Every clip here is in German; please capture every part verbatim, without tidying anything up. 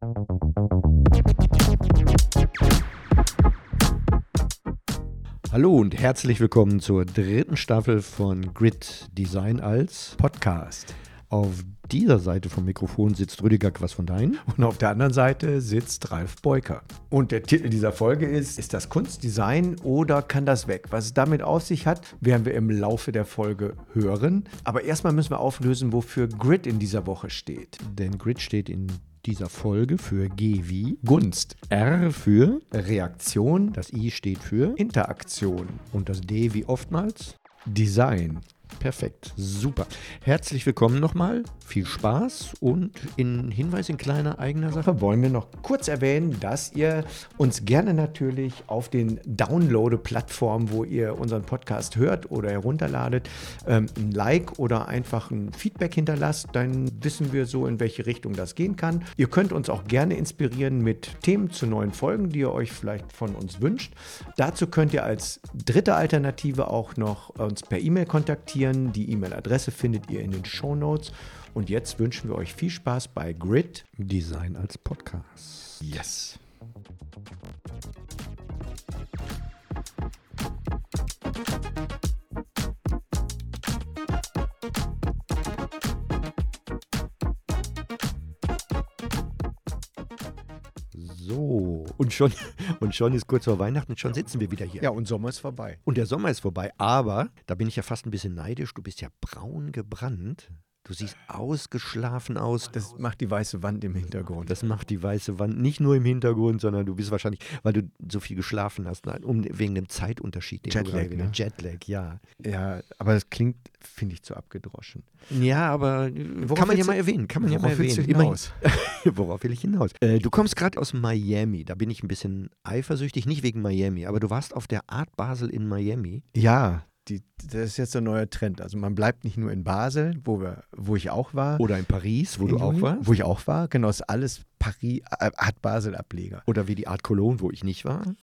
Hallo und herzlich willkommen zur dritten Staffel von Grid Design als Podcast. Auf dieser Seite vom Mikrofon sitzt Rüdiger Quass von Dein. Und auf der anderen Seite sitzt Ralf Beuker. Und der Titel dieser Folge ist, ist das Kunstdesign oder kann das weg? Was es damit auf sich hat, werden wir im Laufe der Folge hören. Aber erstmal müssen wir auflösen, wofür Grid in dieser Woche steht. Denn Grid steht in dieser Folge für G wie Gunst, R für Reaktion, das I steht für Interaktion und das D wie oftmals Design. Perfekt, super. Herzlich willkommen nochmal, viel Spaß und in Hinweis in kleiner eigener Sache. Wollen wir noch kurz erwähnen, dass ihr uns gerne natürlich auf den Download-Plattformen, wo ihr unseren Podcast hört oder herunterladet, ähm, ein Like oder einfach ein Feedback hinterlasst. Dann wissen wir so, in welche Richtung das gehen kann. Ihr könnt uns auch gerne inspirieren mit Themen zu neuen Folgen, die ihr euch vielleicht von uns wünscht. Dazu könnt ihr als dritte Alternative auch noch uns per E-Mail kontaktieren. Die E-Mail-Adresse findet ihr in den Shownotes. Und jetzt wünschen wir euch viel Spaß bei Grid Design als Podcast. Yes. So, und schon, und schon ist kurz vor Weihnachten, schon sitzen wir wieder hier. Ja, und Sommer ist vorbei. Und der Sommer ist vorbei, aber da bin ich ja fast ein bisschen neidisch. Du bist ja braun gebrannt. Du siehst ausgeschlafen aus. Das macht die weiße Wand im Hintergrund. Das macht die weiße Wand nicht nur im Hintergrund, sondern du bist wahrscheinlich, weil du so viel geschlafen hast, um, wegen dem Zeitunterschied. Den Jetlag, du ne? Jetlag, ja. Ja, aber das klingt, finde ich, zu abgedroschen. Ja, aber worauf kann man ja du, mal erwähnen. Kann man ja mal willst erwähnen. Du hinaus? Worauf will ich hinaus? Äh, du kommst gerade aus Miami. Da bin ich ein bisschen eifersüchtig, nicht wegen Miami, aber du warst auf der Art Basel in Miami. Ja. Die, das ist jetzt ein neuer Trend. Also man bleibt nicht nur in Basel, wo, wir, wo ich auch war. Oder in Paris, wo in du Juni, auch warst. Wo ich auch war. Genau, das ist alles Paris, Art Basel-Ableger. Oder wie die Art Cologne, wo ich nicht war.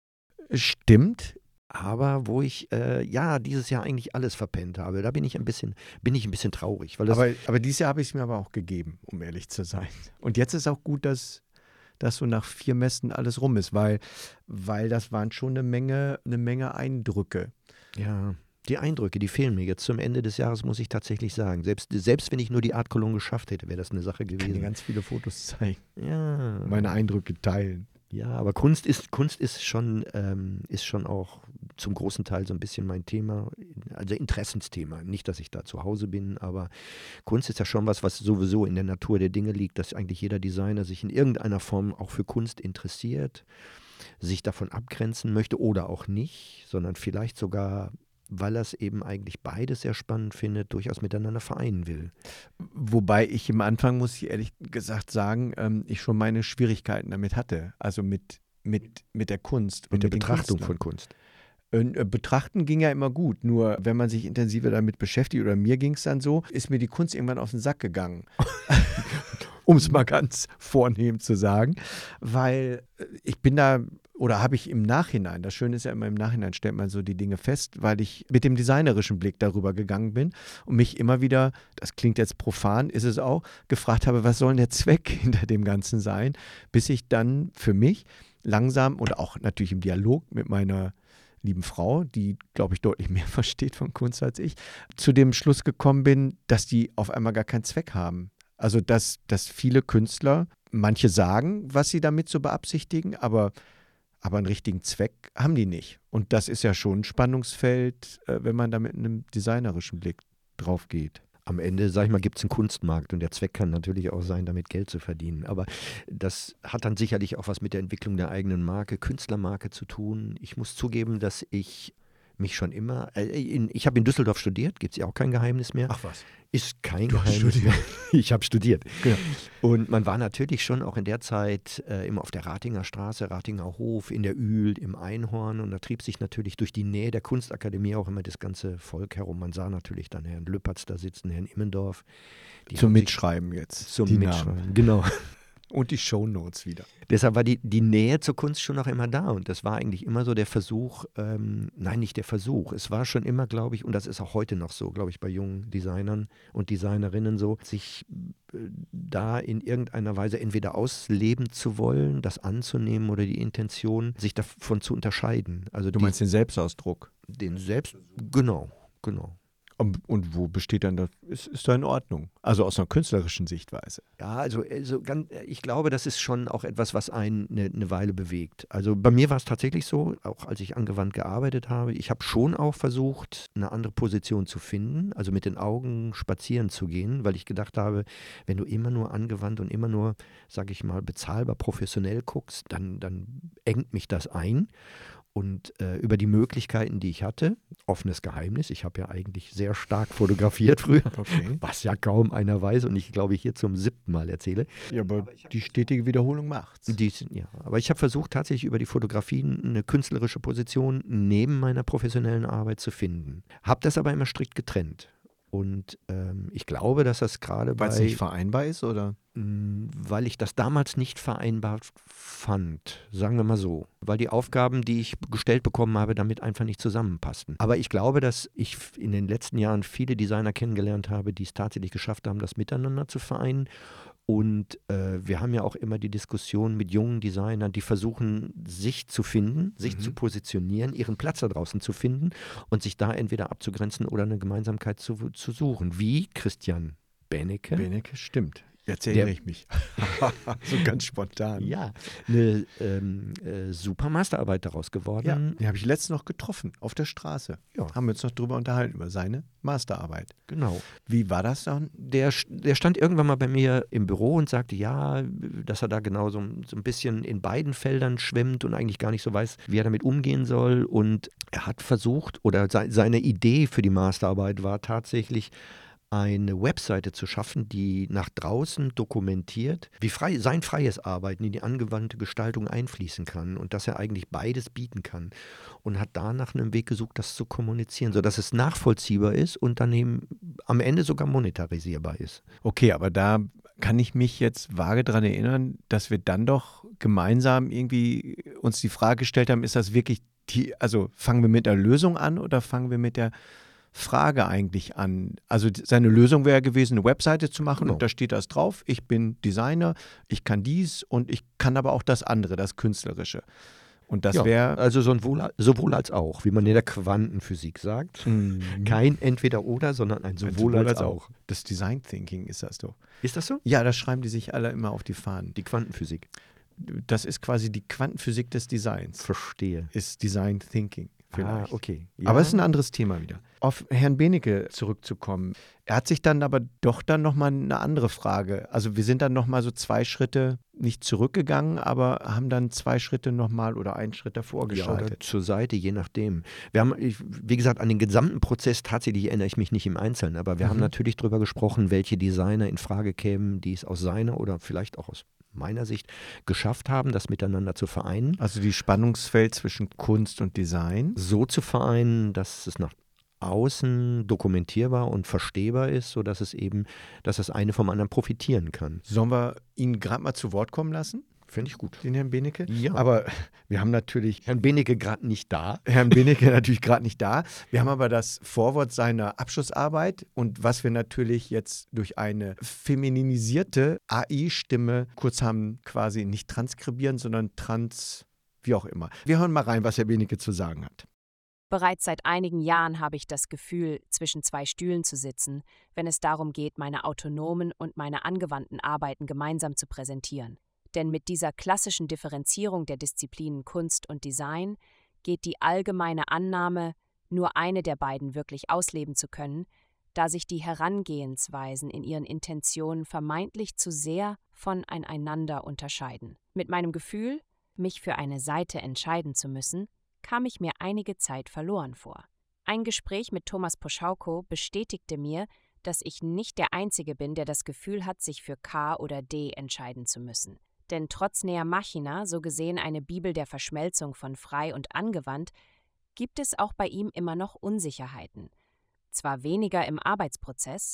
Stimmt. Aber wo ich, äh, ja, dieses Jahr eigentlich alles verpennt habe. Da bin ich ein bisschen, bin ich ein bisschen traurig. Weil das aber, aber dieses Jahr habe ich es mir aber auch gegeben, um ehrlich zu sein. Und jetzt ist auch gut, dass, dass so nach vier Messen alles rum ist, weil, weil das waren schon eine Menge, eine Menge Eindrücke. Ja. Die Eindrücke, die fehlen mir jetzt zum Ende des Jahres, muss ich tatsächlich sagen. Selbst, selbst wenn ich nur die Art Cologne geschafft hätte, wäre das eine Sache gewesen. Ich kann dir ganz viele Fotos zeigen. Ja. Meine Eindrücke teilen. Ja, aber Kunst ist, Kunst ist schon, ähm, ist schon auch zum großen Teil so ein bisschen mein Thema, also Interessensthema. Nicht, dass ich da zu Hause bin, aber Kunst ist ja schon was, was sowieso in der Natur der Dinge liegt, dass eigentlich jeder Designer sich in irgendeiner Form auch für Kunst interessiert, sich davon abgrenzen möchte oder auch nicht, sondern vielleicht sogar, weil er es eben eigentlich beides sehr spannend findet, durchaus miteinander vereinen will. Wobei ich im Anfang, muss ich ehrlich gesagt sagen, ähm, ich schon meine Schwierigkeiten damit hatte. Also mit, mit, mit der Kunst. Mit der Betrachtung von Kunst. Äh, betrachten ging ja immer gut, nur wenn man sich intensiver damit beschäftigt, oder mir ging es dann so, ist mir die Kunst irgendwann auf den Sack gegangen. Um es mal ganz vornehm zu sagen. Weil ich bin da, oder habe ich im Nachhinein, das Schöne ist ja immer, im Nachhinein stellt man so die Dinge fest, weil ich mit dem designerischen Blick darüber gegangen bin und mich immer wieder, das klingt jetzt profan, ist es auch, gefragt habe, was soll denn der Zweck hinter dem Ganzen sein, bis ich dann für mich langsam und auch natürlich im Dialog mit meiner lieben Frau, die, glaube ich, deutlich mehr versteht von Kunst als ich, zu dem Schluss gekommen bin, dass die auf einmal gar keinen Zweck haben. Also, dass, dass viele Künstler, manche sagen, was sie damit so beabsichtigen, aber, aber einen richtigen Zweck haben die nicht. Und das ist ja schon ein Spannungsfeld, äh, wenn man da mit einem designerischen Blick drauf geht. Am Ende, sag ich mal, gibt es einen Kunstmarkt und der Zweck kann natürlich auch sein, damit Geld zu verdienen. Aber das hat dann sicherlich auch was mit der Entwicklung der eigenen Marke, Künstlermarke zu tun. Ich muss zugeben, dass ich mich schon immer, äh, in, ich habe in Düsseldorf studiert, gibt es ja auch kein Geheimnis mehr. Ach was. Ist kein du Geheimnis mehr. Ich habe studiert. Genau. Und man war natürlich schon auch in der Zeit äh, immer auf der Ratinger Straße, Ratinger Hof, in der Ühl, im Einhorn, und da trieb sich natürlich durch die Nähe der Kunstakademie auch immer das ganze Volk herum. Man sah natürlich dann Herrn Lüpertz da sitzen, Herrn Immendorf. Zum Mitschreiben jetzt. Zum Mitschreiben, genau. Und die Shownotes wieder. Deshalb war die, die Nähe zur Kunst schon noch immer da und das war eigentlich immer so der Versuch, ähm, nein, nicht der Versuch, es war schon immer, glaube ich, und das ist auch heute noch so, glaube ich, bei jungen Designern und Designerinnen so, sich äh, da in irgendeiner Weise entweder ausleben zu wollen, das anzunehmen oder die Intention, sich davon zu unterscheiden. Also Du die, meinst den Selbstausdruck? den selbst, genau, genau. Und, und wo besteht dann das? Ist, ist da in Ordnung? Also aus einer künstlerischen Sichtweise. Ja, also, also ganz, ich glaube, das ist schon auch etwas, was einen eine, eine Weile bewegt. Also bei mir war es tatsächlich so, auch als ich angewandt gearbeitet habe, ich habe schon auch versucht, eine andere Position zu finden, also mit den Augen spazieren zu gehen, weil ich gedacht habe, wenn du immer nur angewandt und immer nur, sage ich mal, bezahlbar professionell guckst, dann, dann engt mich das ein. Und äh, über die Möglichkeiten, die ich hatte, offenes Geheimnis, ich habe ja eigentlich sehr stark fotografiert früher, Okay. was ja kaum einer weiß und ich glaube, ich hier zum siebten Mal erzähle. Ja, aber die stetige Wiederholung macht's. Die, sind- ja, aber ich habe versucht, tatsächlich über die Fotografien eine künstlerische Position neben meiner professionellen Arbeit zu finden. Habe das aber immer strikt getrennt. Und ähm, ich glaube, dass das gerade bei... Weil es nicht vereinbar ist, oder? Mm, Weil ich das damals nicht vereinbar fand, sagen wir mal so. Weil die Aufgaben, die ich gestellt bekommen habe, damit einfach nicht zusammenpassten. Aber ich glaube, dass ich in den letzten Jahren viele Designer kennengelernt habe, die es tatsächlich geschafft haben, das miteinander zu vereinen. Und äh, wir haben ja auch immer die Diskussion mit jungen Designern, die versuchen, sich zu finden, sich Mhm. zu positionieren, ihren Platz da draußen zu finden und sich da entweder abzugrenzen oder eine Gemeinsamkeit zu, zu suchen. Wie Christian Benecke. Benecke, stimmt. Jetzt erinnere Der- ich mich. So ganz spontan. Ja, eine ähm, äh, super Masterarbeit daraus geworden. Ja, den habe ich letztens noch getroffen, auf der Straße. Ja. Haben wir uns noch drüber unterhalten, über seine Masterarbeit. Genau. Wie war das dann? Der, der stand irgendwann mal bei mir im Büro und sagte, ja, dass er da genau so, so ein bisschen in beiden Feldern schwimmt und eigentlich gar nicht so weiß, wie er damit umgehen soll. Und er hat versucht, oder se- seine Idee für die Masterarbeit war tatsächlich, eine Webseite zu schaffen, die nach draußen dokumentiert, wie frei, sein freies Arbeiten in die angewandte Gestaltung einfließen kann und dass er eigentlich beides bieten kann. Und hat da nach einem Weg gesucht, das zu kommunizieren, sodass es nachvollziehbar ist und dann eben am Ende sogar monetarisierbar ist. Okay, aber da kann ich mich jetzt vage daran erinnern, dass wir dann doch gemeinsam irgendwie uns die Frage gestellt haben, ist das wirklich die, also fangen wir mit der Lösung an oder fangen wir mit der Frage eigentlich an? Also d- seine Lösung wäre gewesen, eine Webseite zu machen Genau. und da steht das drauf, ich bin Designer, ich kann dies und ich kann aber auch das andere, das Künstlerische. Und das Ja, wäre also so ein wohl, sowohl als auch, wie man in der Quantenphysik sagt. Mhm. Kein Entweder-Oder, sondern ein sowohl, als, auch. Das Design Thinking ist das doch. Ist das so? Ja, das schreiben die sich alle immer auf die Fahnen. Die Quantenphysik. Das ist quasi die Quantenphysik des Designs. Verstehe. Ist Design Thinking vielleicht. Ah, okay. Aber es ist ein anderes Thema wieder. Auf Herrn Benecke zurückzukommen. Er hat sich dann aber doch dann nochmal eine andere Frage. Also wir sind dann nochmal so zwei Schritte nicht zurückgegangen, aber haben dann zwei Schritte nochmal oder einen Schritt davor Ja, oder geschaltet. zur Seite, je nachdem. Wir haben, ich, wie gesagt, an den gesamten Prozess tatsächlich erinnere ich mich nicht im Einzelnen, aber wir haben Mhm. natürlich darüber gesprochen, welche Designer in Frage kämen, die es aus seiner oder vielleicht auch aus meiner Sicht geschafft haben, das miteinander zu vereinen. Also die Spannungsfeld zwischen Kunst und Design. So zu vereinen, dass es nach außen dokumentierbar und verstehbar ist, sodass es eben, dass das eine vom anderen profitieren kann. Sollen wir ihn gerade mal zu Wort kommen lassen, Finde ich gut. den Herrn Benecke? Ja. Aber wir haben natürlich Herrn Benecke gerade nicht da. Herrn Benecke natürlich gerade nicht da. Wir haben aber das Vorwort seiner Abschlussarbeit und was wir natürlich jetzt durch eine feminisierte A I-Stimme kurz haben quasi nicht transkribieren, sondern trans, wie auch immer. Wir hören mal rein, was Herr Benecke zu sagen hat. Bereits seit einigen Jahren habe ich das Gefühl, zwischen zwei Stühlen zu sitzen, wenn es darum geht, meine autonomen und meine angewandten Arbeiten gemeinsam zu präsentieren. Denn mit dieser klassischen Differenzierung der Disziplinen Kunst und Design geht die allgemeine Annahme, nur eine der beiden wirklich ausleben zu können, da sich die Herangehensweisen in ihren Intentionen vermeintlich zu sehr voneinander unterscheiden. Mit meinem Gefühl, mich für eine Seite entscheiden zu müssen, kam ich mir einige Zeit verloren vor. Ein Gespräch mit Thomas Poschauko bestätigte mir, dass ich nicht der Einzige bin, der das Gefühl hat, sich für K oder D entscheiden zu müssen. Denn trotz Nea Machina, so gesehen eine Bibel der Verschmelzung von frei und angewandt, gibt es auch bei ihm immer noch Unsicherheiten. Zwar weniger im Arbeitsprozess,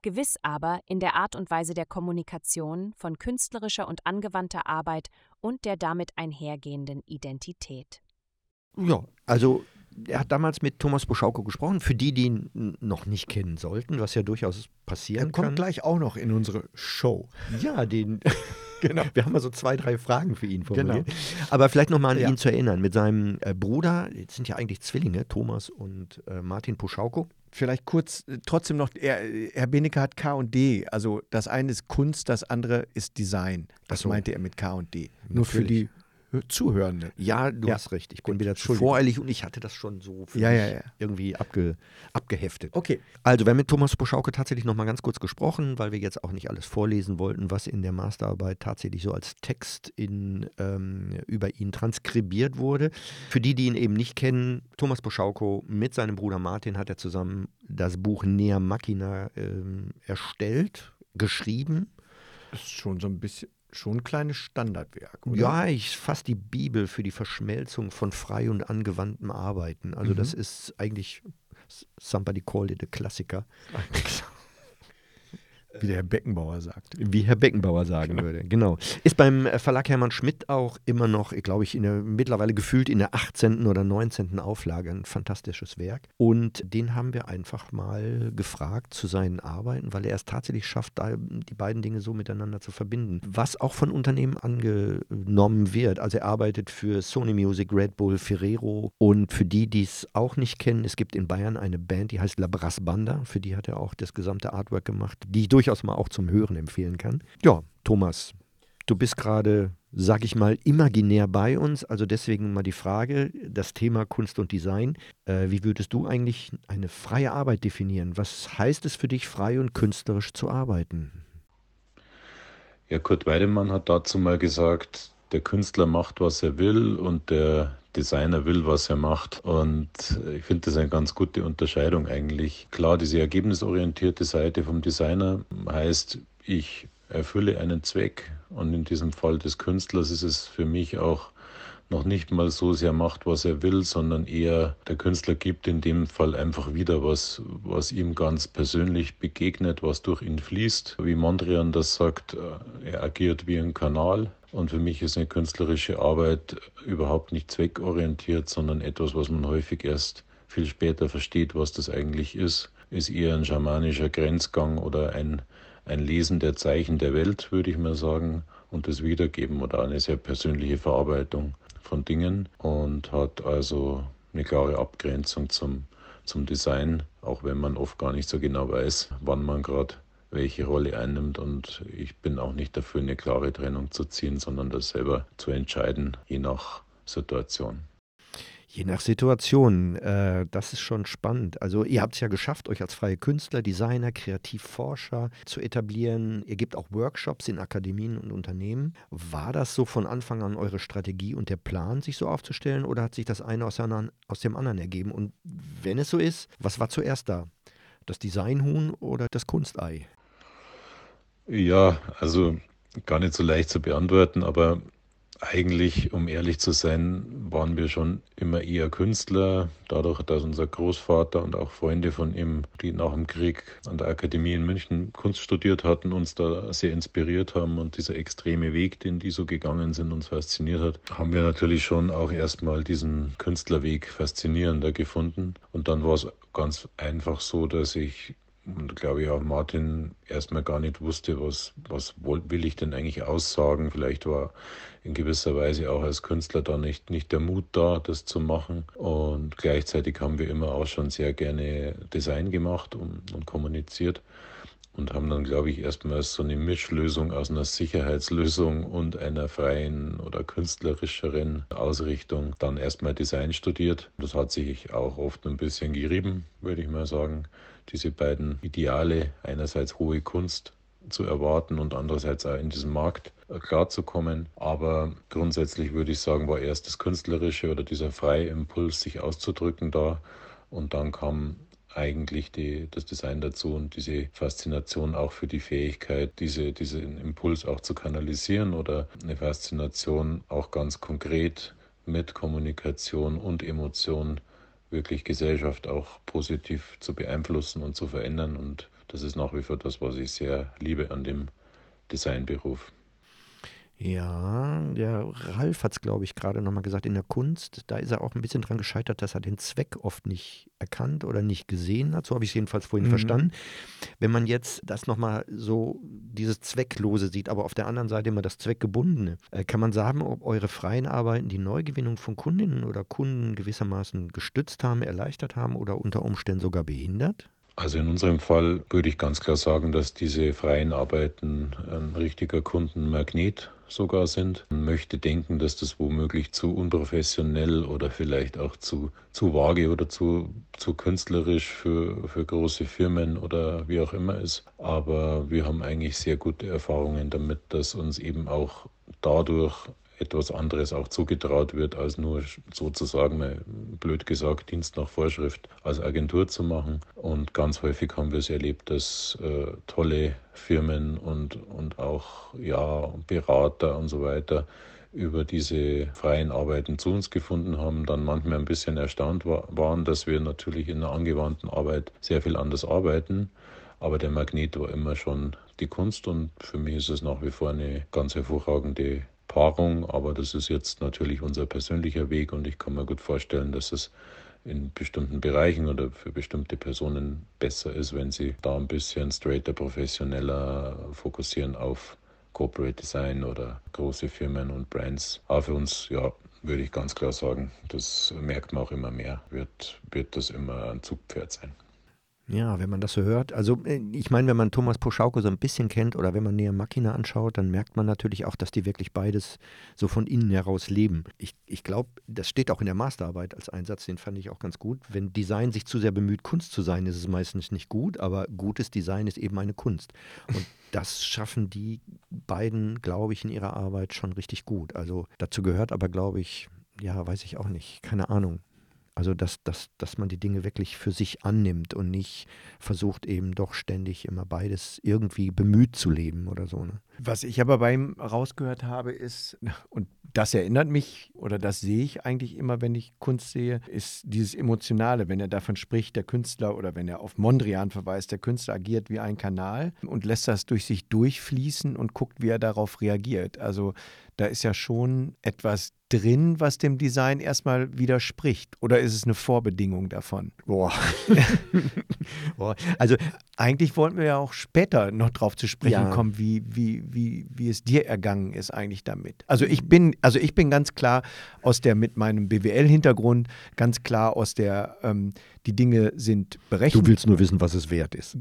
Gewiss aber in der Art und Weise der Kommunikation von künstlerischer und angewandter Arbeit und der damit einhergehenden Identität. Ja, also er hat damals mit Thomas Buschauko gesprochen, für die, die ihn n- noch nicht kennen sollten, was ja durchaus Er passieren kommt kann. gleich auch noch in unsere Show. Ja, den. Genau. Wir haben mal so zwei, drei Fragen für ihn formuliert. Genau. Aber vielleicht nochmal an Ja. ihn zu erinnern. Mit seinem äh, Bruder, jetzt sind ja eigentlich Zwillinge, Thomas und äh, Martin Buschauko. Vielleicht kurz äh, trotzdem noch, er, Herr Benecke hat K und D. Also das eine ist Kunst, das andere ist Design. Das Ach so. meinte er mit K und D. Nur für Natürlich. die Hö- Zuhörenden. Ja, du Ja. hast recht. Ich bin Gut, wieder zu Entschuldigung. voreilig und ich hatte das schon so für Ja, mich ja, ja. irgendwie abge, abgeheftet. Okay. Also, wir haben mit Thomas Buschauke tatsächlich noch mal ganz kurz gesprochen, weil wir jetzt auch nicht alles vorlesen wollten, was in der Masterarbeit tatsächlich so als Text in, ähm, über ihn transkribiert wurde. Für die, die ihn eben nicht kennen, Thomas Buschauko mit seinem Bruder Martin hat er zusammen das Buch Nea Machina ähm, erstellt, geschrieben. Das ist schon so ein bisschen, schon ein kleines Standardwerk, oder? Ja, ich fast die Bibel für die Verschmelzung von frei und angewandtem Arbeiten. Also Mhm. das ist eigentlich, somebody called it a Klassiker. Wie der Herr Beckenbauer sagt. Wie Herr Beckenbauer sagen würde, genau. Ist beim äh, Verlag Hermann Schmidt auch immer noch, glaube ich, in der, mittlerweile gefühlt in der achtzehnten oder neunzehnten Auflage ein fantastisches Werk. Und den haben wir einfach mal gefragt zu seinen Arbeiten, weil er es tatsächlich schafft, da die beiden Dinge so miteinander zu verbinden. Was auch von Unternehmen angenommen wird. Also er arbeitet für Sony Music, Red Bull, Ferrero. Und für die, die es auch nicht kennen, es gibt in Bayern eine Band, die heißt La Brass Banda. Für die hat er auch das gesamte Artwork gemacht, die ich durchaus mal auch zum Hören empfehlen kann. Ja, Thomas, du bist gerade, sag ich mal, imaginär bei uns. Also deswegen mal die Frage, das Thema Kunst und Design. Äh, wie würdest du eigentlich eine freie Arbeit definieren? Was heißt es für dich, frei und künstlerisch zu arbeiten? Ja, Kurt Weidemann hat dazu mal gesagt, der Künstler macht, was er will und der Designer will, was er macht. Und ich finde das eine ganz gute Unterscheidung eigentlich. Klar, diese ergebnisorientierte Seite vom Designer heißt, ich erfülle einen Zweck. Und in diesem Fall des Künstlers ist es für mich auch noch nicht mal so sehr macht, was er will, sondern eher der Künstler gibt in dem Fall einfach wieder was, was ihm ganz persönlich begegnet, was durch ihn fließt. Wie Mondrian das sagt, er agiert wie ein Kanal. Und für mich ist eine künstlerische Arbeit überhaupt nicht zweckorientiert, sondern etwas, was man häufig erst viel später versteht, was das eigentlich ist. Ist eher ein schamanischer Grenzgang oder ein, ein Lesen der Zeichen der Welt, würde ich mal sagen, und das Wiedergeben oder eine sehr persönliche Verarbeitung von Dingen und hat also eine klare Abgrenzung zum, zum Design, auch wenn man oft gar nicht so genau weiß, wann man gerade welche Rolle einnimmt. Und ich bin auch nicht dafür, eine klare Trennung zu ziehen, sondern das selber zu entscheiden, je nach Situation. Je nach Situation, äh, das ist schon spannend. Also ihr habt es ja geschafft, euch als freie Künstler, Designer, Kreativforscher zu etablieren. Ihr gebt auch Workshops in Akademien und Unternehmen. War das so von Anfang an eure Strategie und der Plan, sich so aufzustellen, oder hat sich das eine aus, der anderen, aus dem anderen ergeben? Und wenn es so ist, was war zuerst da? Das Designhuhn oder das Kunstei? Ja, also gar nicht so leicht zu beantworten, aber eigentlich, um ehrlich zu sein, waren wir schon immer eher Künstler, dadurch, dass unser Großvater und auch Freunde von ihm, die nach dem Krieg an der Akademie in München Kunst studiert hatten, uns da sehr inspiriert haben und dieser extreme Weg, den die so gegangen sind, uns fasziniert hat, haben wir natürlich schon auch erstmal diesen Künstlerweg faszinierender gefunden. Und dann war es ganz einfach so, dass ich und glaube ich auch Martin erstmal gar nicht wusste, was, was will ich denn eigentlich aussagen. Vielleicht war in gewisser Weise auch als Künstler da nicht, nicht der Mut da, das zu machen. Und gleichzeitig haben wir immer auch schon sehr gerne Design gemacht und, und kommuniziert. Und haben dann, glaube ich, erstmal so eine Mischlösung aus einer Sicherheitslösung und einer freien oder künstlerischeren Ausrichtung dann erstmal Design studiert. Das hat sich auch oft ein bisschen gerieben, würde ich mal sagen. Diese beiden Ideale, einerseits hohe Kunst zu erwarten und andererseits auch in diesem Markt klarzukommen. Aber grundsätzlich würde ich sagen, war erst das Künstlerische oder dieser freie Impuls, sich auszudrücken da. Und dann kam eigentlich die, das Design dazu und diese Faszination auch für die Fähigkeit, diese, diesen Impuls auch zu kanalisieren oder eine Faszination auch ganz konkret mit Kommunikation und Emotion wirklich Gesellschaft auch positiv zu beeinflussen und zu verändern. Und das ist nach wie vor das, was ich sehr liebe an dem Designberuf. Ja, der Ralf hat es, glaube ich, gerade nochmal gesagt, in der Kunst, da ist er auch ein bisschen dran gescheitert, dass er den Zweck oft nicht erkannt oder nicht gesehen hat. So habe ich es jedenfalls vorhin Mhm. verstanden. Wenn man jetzt das nochmal so, dieses Zwecklose sieht, aber auf der anderen Seite immer das Zweckgebundene, äh, kann man sagen, ob eure freien Arbeiten die Neugewinnung von Kundinnen oder Kunden gewissermaßen gestützt haben, erleichtert haben oder unter Umständen sogar behindert? Also in unserem Fall würde ich ganz klar sagen, dass diese freien Arbeiten ein richtiger Kundenmagnet sogar sind. Man möchte denken, dass das womöglich zu unprofessionell oder vielleicht auch zu, zu vage oder zu, zu künstlerisch für, für große Firmen oder wie auch immer ist. Aber wir haben eigentlich sehr gute Erfahrungen damit, dass uns eben auch dadurch etwas anderes auch zugetraut wird, als nur sozusagen, mal blöd gesagt, Dienst nach Vorschrift als Agentur zu machen. Und ganz häufig haben wir es erlebt, dass äh, tolle Firmen und, und auch ja, Berater und so weiter über diese freien Arbeiten zu uns gefunden haben, dann manchmal ein bisschen erstaunt war, waren, dass wir natürlich in der angewandten Arbeit sehr viel anders arbeiten. Aber der Magnet war immer schon die Kunst und für mich ist es nach wie vor eine ganz hervorragende Paarung, aber das ist jetzt natürlich unser persönlicher Weg und ich kann mir gut vorstellen, dass es in bestimmten Bereichen oder für bestimmte Personen besser ist, wenn sie da ein bisschen straighter, professioneller fokussieren auf Corporate Design oder große Firmen und Brands. Aber für uns, ja, würde ich ganz klar sagen, das merkt man auch immer mehr, wird, wird das immer ein Zugpferd sein. Ja, wenn man das so hört. Also äh, ich meine, wenn man Thomas Poschauke so ein bisschen kennt oder wenn man Nea Machina anschaut, dann merkt man natürlich auch, dass die wirklich beides so von innen heraus leben. Ich, ich glaube, das steht auch in der Masterarbeit als Einsatz, den fand ich auch ganz gut. Wenn Design sich zu sehr bemüht, Kunst zu sein, ist es meistens nicht gut, aber gutes Design ist eben eine Kunst. Und das schaffen die beiden, glaube ich, in ihrer Arbeit schon richtig gut. Also dazu gehört aber, glaube ich, ja, weiß ich auch nicht, keine Ahnung. Also, dass, dass, dass man die Dinge wirklich für sich annimmt und nicht versucht, eben doch ständig immer beides irgendwie bemüht zu leben oder so. Ne? Was ich aber bei ihm rausgehört habe, ist, und das erinnert mich, oder das sehe ich eigentlich immer, wenn ich Kunst sehe, ist dieses Emotionale, wenn er davon spricht, der Künstler, oder wenn er auf Mondrian verweist, der Künstler agiert wie ein Kanal und lässt das durch sich durchfließen und guckt, wie er darauf reagiert. Also da ist ja schon etwas drin, was dem Design erstmal widerspricht. Oder ist es eine Vorbedingung davon? Boah. Boah. Also eigentlich wollten wir ja auch später noch drauf zu sprechen Ja. kommen, wie, wie, wie, wie es dir ergangen ist eigentlich damit. Also ich bin, also ich bin ganz klar aus der, mit meinem B W L-Hintergrund, ganz klar aus der, ähm, die Dinge sind berechnet. du willst nur wissen, was es wert ist.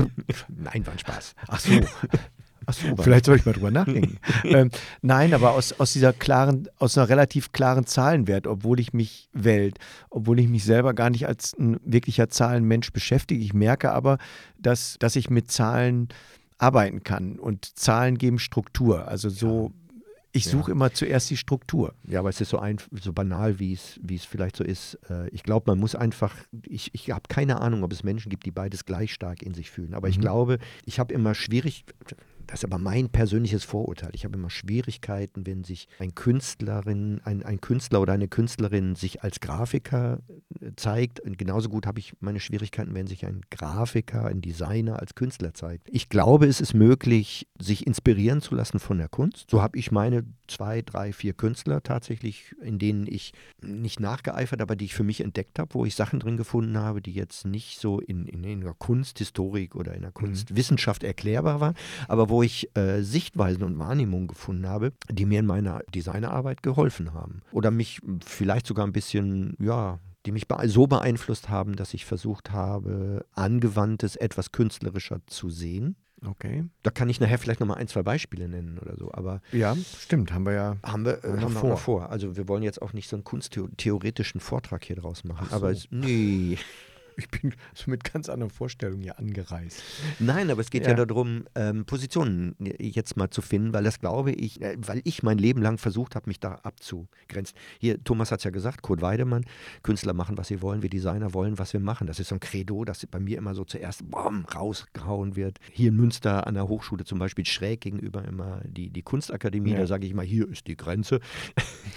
Nein, war ein Spaß. Ach so. Ach so, vielleicht soll ich mal drüber nachdenken. ähm, nein, aber aus, aus dieser klaren, aus einer relativ klaren Zahlenwert, obwohl ich mich Welt, obwohl ich mich selber gar nicht als ein wirklicher Zahlenmensch beschäftige. Ich merke aber, dass, dass ich mit Zahlen arbeiten kann und Zahlen geben Struktur. Also so, ich suche Ja. immer zuerst die Struktur. Ja, aber es ist so, ein, so banal, wie es, wie es vielleicht so ist. Äh, Ich glaube, man muss einfach, ich, ich habe keine Ahnung, ob es Menschen gibt, die beides gleich stark in sich fühlen. Aber ich Mhm. glaube, ich habe immer schwierig, das ist aber mein persönliches Vorurteil, ich habe immer Schwierigkeiten, wenn sich ein Künstlerin, ein, ein Künstler oder eine Künstlerin sich als Grafiker äh, zeigt. Und genauso gut habe ich meine Schwierigkeiten, wenn sich ein Grafiker, ein Designer als Künstler zeigt. Ich glaube, es ist möglich, sich inspirieren zu lassen von der Kunst. So habe ich meine zwei, drei, vier Künstler tatsächlich, in denen ich nicht nachgeeifert, aber die ich für mich entdeckt habe, wo ich Sachen drin gefunden habe, die jetzt nicht so in, in, in der Kunsthistorik oder in der Kunstwissenschaft erklärbar waren, aber wo ich äh, Sichtweisen und Wahrnehmungen gefunden habe, die mir in meiner Designerarbeit geholfen haben. Oder mich vielleicht sogar ein bisschen, ja, die mich bee- so beeinflusst haben, dass ich versucht habe, Angewandtes etwas künstlerischer zu sehen. Okay. Da kann ich nachher vielleicht nochmal ein, zwei Beispiele nennen oder so, aber Ja, stimmt, haben wir ja. haben wir, äh, Haben wir haben wir vor. noch vor. Also wir wollen jetzt auch nicht so einen kunsttheoretischen Vortrag hier draus machen. Ach so. Aber es, nee. Ich bin so mit ganz anderen Vorstellungen hier angereist. Nein, aber es geht ja, Ja. darum, ähm, Positionen jetzt mal zu finden, weil das glaube ich, äh, weil ich mein Leben lang versucht habe, mich da abzugrenzen. Hier, Thomas hat es ja gesagt, Kurt Weidemann, Künstler machen, was sie wollen, wir Designer wollen, was wir machen. Das ist so ein Credo, das bei mir immer so zuerst bom, rausgehauen wird. Hier in Münster an der Hochschule zum Beispiel schräg gegenüber immer die, die Kunstakademie, Ja. da sage ich mal, hier ist die Grenze.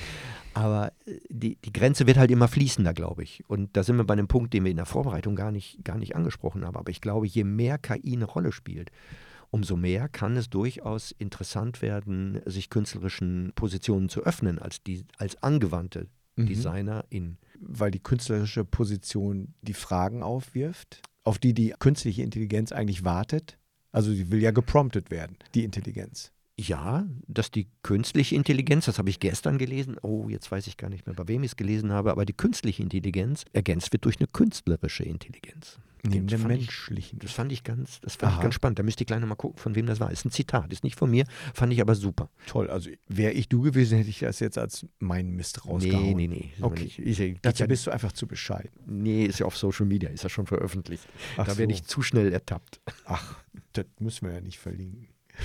Aber äh, die, die Grenze wird halt immer fließender, glaube ich. Und da sind wir bei einem Punkt, den wir in der Vorbereitung gar nicht, gar nicht angesprochen haben. Aber ich glaube, je mehr K I eine Rolle spielt, umso mehr kann es durchaus interessant werden, sich künstlerischen Positionen zu öffnen als, die, als angewandte Mhm. Designerin. Weil die künstlerische Position die Fragen aufwirft, auf die die künstliche Intelligenz eigentlich wartet. Also sie will ja gepromptet werden, die Intelligenz. Ja, dass die künstliche Intelligenz, das habe ich gestern gelesen, oh, jetzt weiß ich gar nicht mehr, bei wem ich es gelesen habe, aber die künstliche Intelligenz ergänzt wird durch eine künstlerische Intelligenz. Neben Das der fand ich- menschlichen. Das fand ich ganz, das fand ich Aha. ganz spannend. Da müsste ich gleich nochmal gucken, von wem das war. Ist ein Zitat, ist nicht von mir, fand ich aber super. Toll, also wäre ich du gewesen, hätte ich das jetzt als meinen Mist rausgehauen. Nee, nee, nee. ist aber Okay. nicht- ist ja- geht Dazu ja- bist du einfach zu bescheiden. Nee, ist ja auf Social Media, ist ja schon veröffentlicht. Ach da werde so. ich zu schnell ertappt. Ach, das müssen wir ja nicht verlinken.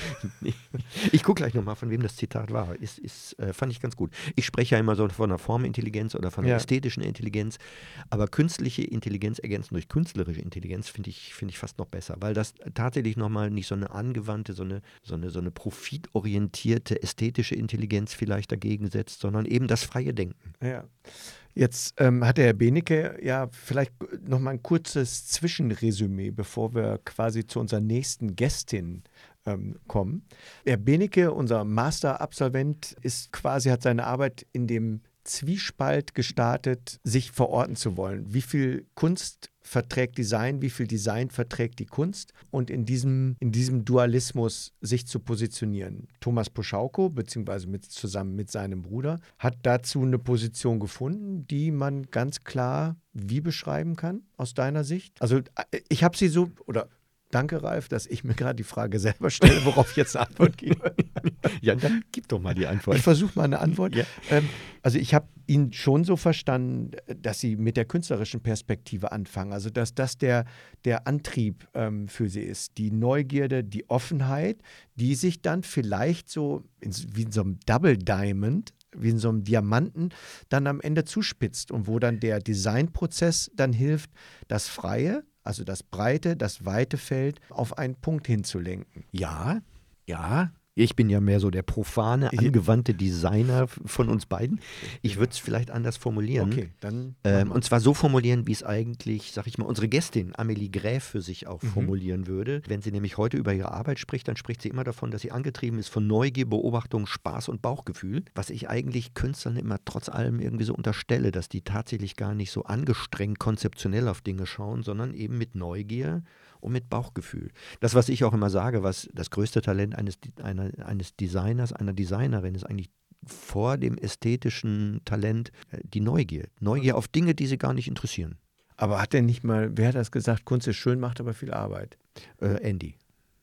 Ich gucke gleich nochmal, von wem das Zitat war. Ist, ist, äh, fand ich ganz gut. Ich spreche ja immer so von einer Formintelligenz oder von einer Ja. ästhetischen Intelligenz. Aber künstliche Intelligenz ergänzen durch künstlerische Intelligenz finde ich, find ich fast noch besser, weil das tatsächlich nochmal nicht so eine angewandte, so eine, so eine, so eine profitorientierte ästhetische Intelligenz vielleicht dagegen setzt, sondern eben das freie Denken. Ja. Jetzt ähm, hat der Herr Benecke ja vielleicht nochmal ein kurzes Zwischenresümee, bevor wir quasi zu unserer nächsten Gästin ähm, kommen. Herr Benecke, unser Master-Absolvent, ist quasi, hat seine Arbeit in dem Zwiespalt gestartet, sich verorten zu wollen. Wie viel Kunst verträgt Design, wie viel Design verträgt die Kunst und in diesem, in diesem Dualismus sich zu positionieren. Thomas Poschauko, beziehungsweise mit, zusammen mit seinem Bruder, hat dazu eine Position gefunden, die man ganz klar wie beschreiben kann, aus deiner Sicht? Also äh, ich habe sie so, oder danke Ralf, dass ich mir gerade die Frage selber stelle, worauf ich jetzt eine Antwort gebe. Ja, dann gib doch mal die Antwort. Ich versuche mal eine Antwort. Ja. Ähm, also ich habe ihn schon so verstanden, dass sie mit der künstlerischen Perspektive anfangen. Also dass das der, der Antrieb ähm, für sie ist. Die Neugierde, die Offenheit, die sich dann vielleicht so in, wie in so einem Double Diamond, wie in so einem Diamanten, dann am Ende zuspitzt und wo dann der Designprozess dann hilft, das Freie, also das breite, das weite Feld auf einen Punkt hinzulenken. Ja, ja. Ich bin ja mehr so der profane, angewandte Designer von uns beiden. Ich würde es vielleicht anders formulieren. Okay, dann Ähm, und zwar so formulieren, wie es eigentlich, sag ich mal, unsere Gästin Amelie Gräf für sich auch Mhm. formulieren würde. Wenn sie nämlich heute über ihre Arbeit spricht, dann spricht sie immer davon, dass sie angetrieben ist von Neugier, Beobachtung, Spaß und Bauchgefühl. Was ich eigentlich Künstlern immer trotz allem irgendwie so unterstelle, dass die tatsächlich gar nicht so angestrengt konzeptionell auf Dinge schauen, sondern eben mit Neugier und mit Bauchgefühl. Das, was ich auch immer sage, was das größte Talent eines, einer, eines Designers, einer Designerin ist eigentlich vor dem ästhetischen Talent äh, die Neugier. Neugier auf Dinge, die sie gar nicht interessieren. Aber hat er nicht mal, wer hat das gesagt, Kunst ist schön, macht aber viel Arbeit? Äh, Andy.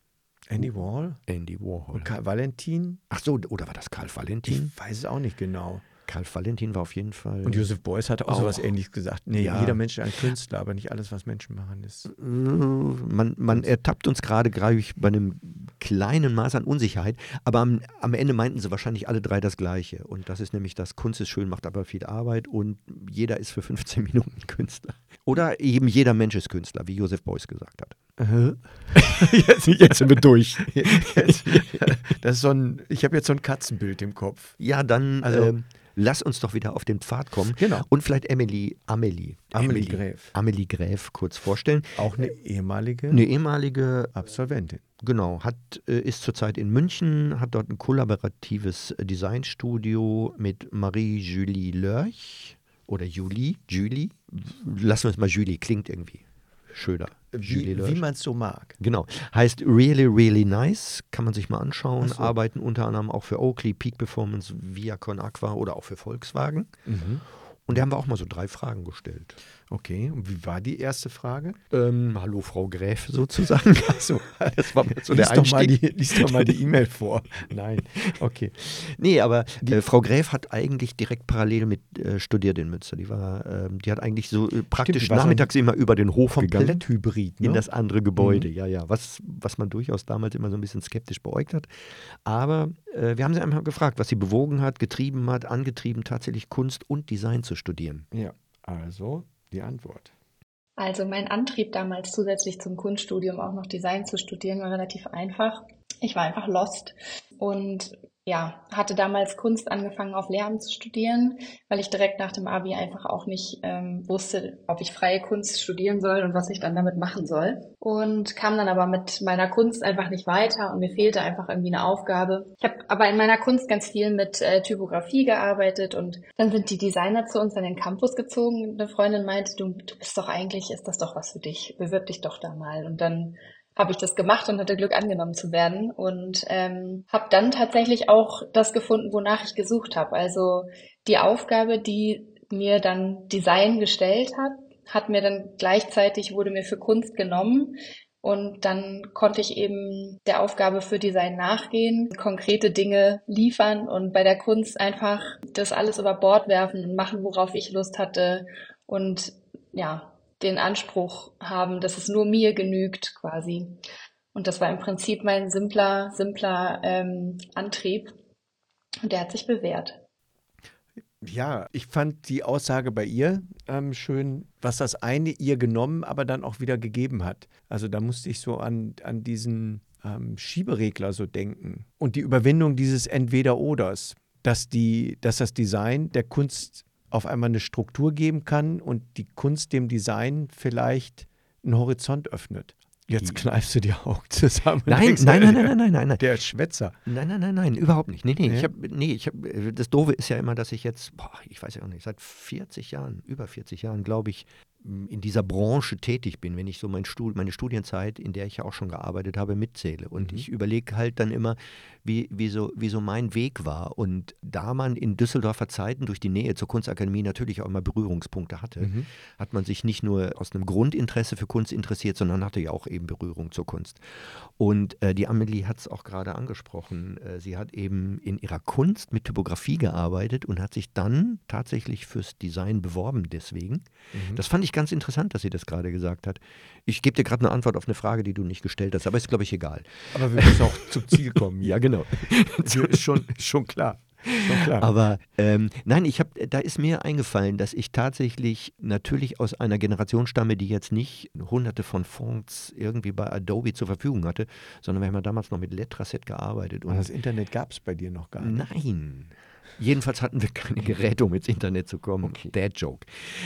Andy Warhol? Andy Warhol. Und Karl Valentin? Ach so, oder war das Karl Ich Valentin? weiß es auch nicht genau. Karl Valentin war auf jeden Fall. Und Joseph Beuys hatte auch, Auch. sowas Ähnliches gesagt. Nee, Ja. jeder Mensch ist ein Künstler, aber nicht alles, was Menschen machen, ist. Äh, Man, man ertappt uns gerade, glaube ich, bei einem kleinen Maß an Unsicherheit, aber am, am Ende meinten sie wahrscheinlich alle drei das Gleiche. Und das ist nämlich, dass Kunst ist schön, macht aber viel Arbeit und jeder ist für fünfzehn Minuten Künstler. Oder eben jeder Mensch ist Künstler, wie Joseph Beuys gesagt hat. jetzt, jetzt sind wir durch. Jetzt, das ist so ein, ich habe jetzt so ein Katzenbild im Kopf. Ja, dann Also- ähm, lass uns doch wieder auf den Pfad kommen. Genau. Und vielleicht Amelie, Amelie, Amelie Gräf. Amelie Gräf kurz vorstellen. Auch eine ehemalige Eine ehemalige, Absolventin. genau, hat, äh, ist zurzeit in München, hat dort ein kollaboratives äh, Designstudio mit Marie-Julie Lörch oder Julie, Julie. Lassen wir es mal Julie, klingt irgendwie schöner. Julie Wie, Lörch. wie man es so mag. Genau. Heißt Really, Really Nice. Kann man sich mal anschauen. Ach so. Arbeiten unter anderem auch für Oakley, Peak Performance, Viacom Aqua oder auch für Volkswagen. Mhm. Und da haben wir auch mal so drei Fragen gestellt. Okay, und wie war die erste Frage? Ähm, hallo Frau Gräf sozusagen. Achso, Das war so lies, der doch mal Einstieg. die, lies doch mal die E-Mail vor. Nein, okay. Nee, aber äh, Frau Gräf hat eigentlich direkt parallel mit äh, studiert in Münster. Die war, ähm, die hat eigentlich so äh, praktisch die war so nachmittags immer über den Hof gegangen. Komplett Hybrid, ne? In das andere Gebäude, ja, ja. Was, was man durchaus damals immer so ein bisschen skeptisch beäugt hat. Aber äh, wir haben sie einmal gefragt, was sie bewogen hat, getrieben hat, angetrieben, tatsächlich Kunst und Design zu studieren. Ja, also die Antwort. Also mein Antrieb damals zusätzlich zum Kunststudium auch noch Design zu studieren war relativ einfach. Ich war einfach lost und ja, hatte damals Kunst angefangen auf Lehramt zu studieren, weil ich direkt nach dem Abi einfach auch nicht ähm, wusste, ob ich freie Kunst studieren soll und was ich dann damit machen soll. Und kam dann aber mit meiner Kunst einfach nicht weiter und mir fehlte einfach irgendwie eine Aufgabe. Ich habe aber in meiner Kunst ganz viel mit äh, Typografie gearbeitet und dann sind die Designer zu uns an den Campus gezogen. Eine Freundin meinte, du, du bist doch eigentlich, ist das doch was für dich, bewirb dich doch da mal. Und dann habe ich das gemacht und hatte Glück, angenommen zu werden und ähm, habe dann tatsächlich auch das gefunden, wonach ich gesucht habe. Also die Aufgabe, die mir dann Design gestellt hat, hat mir dann gleichzeitig, wurde mir für Kunst genommen und dann konnte ich eben der Aufgabe für Design nachgehen, konkrete Dinge liefern und bei der Kunst einfach das alles über Bord werfen und machen, worauf ich Lust hatte und ja, den Anspruch haben, dass es nur mir genügt quasi. Und das war im Prinzip mein simpler, simpler ähm, Antrieb und der hat sich bewährt. Ja, ich fand die Aussage bei ihr ähm, schön, was das eine ihr genommen, aber dann auch wieder gegeben hat. Also da musste ich so an, an diesen ähm, Schieberegler so denken und die Überwindung dieses Entweder-Oders, dass, die, dass das Design der Kunst auf einmal eine Struktur geben kann und die Kunst dem Design vielleicht einen Horizont öffnet. Jetzt kneifst du die Augen zusammen. Nein, denkst, nein, nein, nein, nein, nein, nein, nein. Der Schwätzer. Nein, nein, nein, nein, überhaupt nicht. Nee, nee, Nee? ich habe, nee, ich habe, das Doofe ist ja immer, dass ich jetzt, boah, ich weiß ja auch nicht, seit vierzig Jahren, über vierzig Jahren, glaube ich, in dieser Branche tätig bin, wenn ich so mein Stud- meine Studienzeit, in der ich ja auch schon gearbeitet habe, mitzähle. Und Mhm. ich überlege halt dann immer, wie, wie, so, wie so mein Weg war. Und da man in Düsseldorfer Zeiten durch die Nähe zur Kunstakademie natürlich auch immer Berührungspunkte hatte, Mhm. hat man sich nicht nur aus einem Grundinteresse für Kunst interessiert, sondern hatte ja auch eben Berührung zur Kunst. Und äh, die Amelie hat es auch gerade angesprochen. Äh, sie hat eben in ihrer Kunst mit Typografie gearbeitet und hat sich dann tatsächlich fürs Design beworben deswegen. Mhm. Das fand ich ganz interessant, dass sie das gerade gesagt hat. Ich gebe dir gerade eine Antwort auf eine Frage, die du nicht gestellt hast, aber ist, glaube ich, egal. Aber wir müssen auch zum Ziel kommen. Ja, genau. Hier ist schon, schon klar. Schon klar. Aber ähm, nein, ich hab, da ist mir eingefallen, dass ich tatsächlich natürlich aus einer Generation stamme, die jetzt nicht hunderte von Fonts irgendwie bei Adobe zur Verfügung hatte, sondern wir haben ja damals noch mit Letraset gearbeitet. Und Und das Internet gab es bei dir noch gar nicht. nein. Jedenfalls hatten wir keine Geräte, um ins Internet zu kommen. Okay. Dad Joke.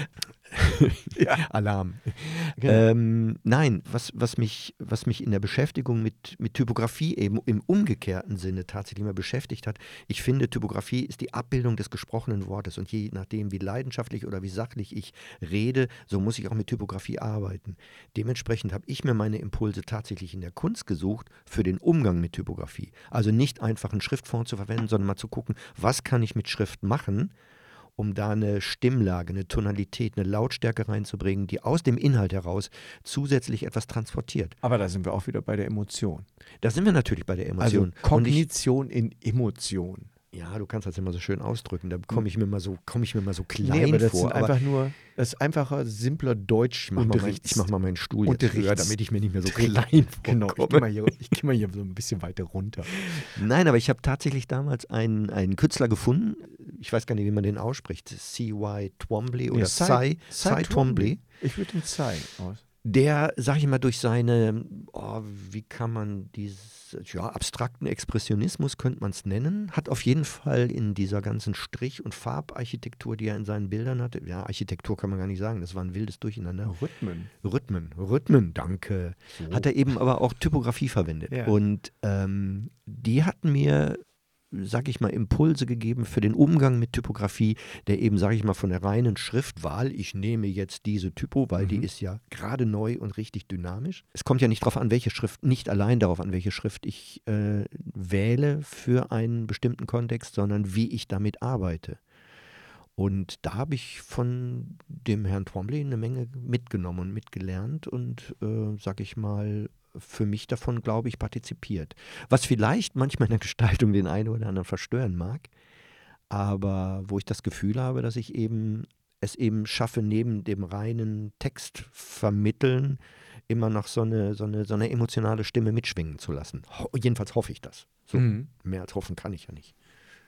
Ja. Alarm. Genau. Ähm, nein, was, was, mich, was mich in der Beschäftigung mit, mit Typografie eben im umgekehrten Sinne tatsächlich mal beschäftigt hat, ich finde, Typografie ist die Abbildung des gesprochenen Wortes und je nachdem, wie leidenschaftlich oder wie sachlich ich rede, so muss ich auch mit Typografie arbeiten. Dementsprechend habe ich mir meine Impulse tatsächlich in der Kunst gesucht für den Umgang mit Typografie. Also nicht einfach einen Schriftfont zu verwenden, sondern mal zu gucken, was kann ich mit Schrift machen, um da eine Stimmlage, eine Tonalität, eine Lautstärke reinzubringen, die aus dem Inhalt heraus zusätzlich etwas transportiert. Aber da sind wir auch wieder bei der Emotion. Da sind wir natürlich bei der Also Emotion. Und ich, Kognition in Emotion. ja, du kannst das immer so schön ausdrücken, da komme ich mir mal so, komme ich mir mal so klein Nee, aber das vor. sind aber einfach nur, das ist einfacher, simpler Deutsch. ich mache mal, mein, ich mach mal meinen Stuhl jetzt Unterrichts- höher, damit ich mir nicht mehr so Trick. klein Genau, ich vorkomme. gehe mal, hier- ich geh mal hier so ein bisschen weiter runter. Nein, aber ich habe tatsächlich damals einen, einen Künstler gefunden, ich weiß gar nicht, wie man den ausspricht, C Y Twombly oder Nee, Cy, Cy Twombly. Ich würde den Cy aus. Der, sag ich mal, durch seine, oh, wie kann man dieses, ja, abstrakten Expressionismus könnte man es nennen, hat auf jeden Fall in dieser ganzen Strich- und Farbarchitektur, die er in seinen Bildern hatte, ja, Architektur kann man gar nicht sagen, das war ein wildes Durcheinander. Rhythmen. Rhythmen, Rhythmen, danke. So. Hat er eben aber auch Typografie verwendet. Ja. Und ähm, die hatten mir, sag ich mal, Impulse gegeben für den Umgang mit Typografie, der eben, sag ich mal, von der reinen Schriftwahl, ich nehme jetzt diese Typo, weil Mhm. die ist ja gerade neu und richtig dynamisch. Es kommt ja nicht darauf an, welche Schrift, nicht allein darauf an, welche Schrift ich äh, wähle für einen bestimmten Kontext, sondern wie ich damit arbeite. Und da habe ich von dem Herrn Twombly eine Menge mitgenommen und mitgelernt und, äh, sag ich mal, für mich davon, glaube ich, partizipiert. Was vielleicht manchmal in der Gestaltung den einen oder anderen verstören mag, aber wo ich das Gefühl habe, dass ich eben es eben schaffe, neben dem reinen Text vermitteln, immer noch so eine, so eine, so eine emotionale Stimme mitschwingen zu lassen. Ho- jedenfalls hoffe ich das. So, Mhm. mehr als hoffen kann ich ja nicht.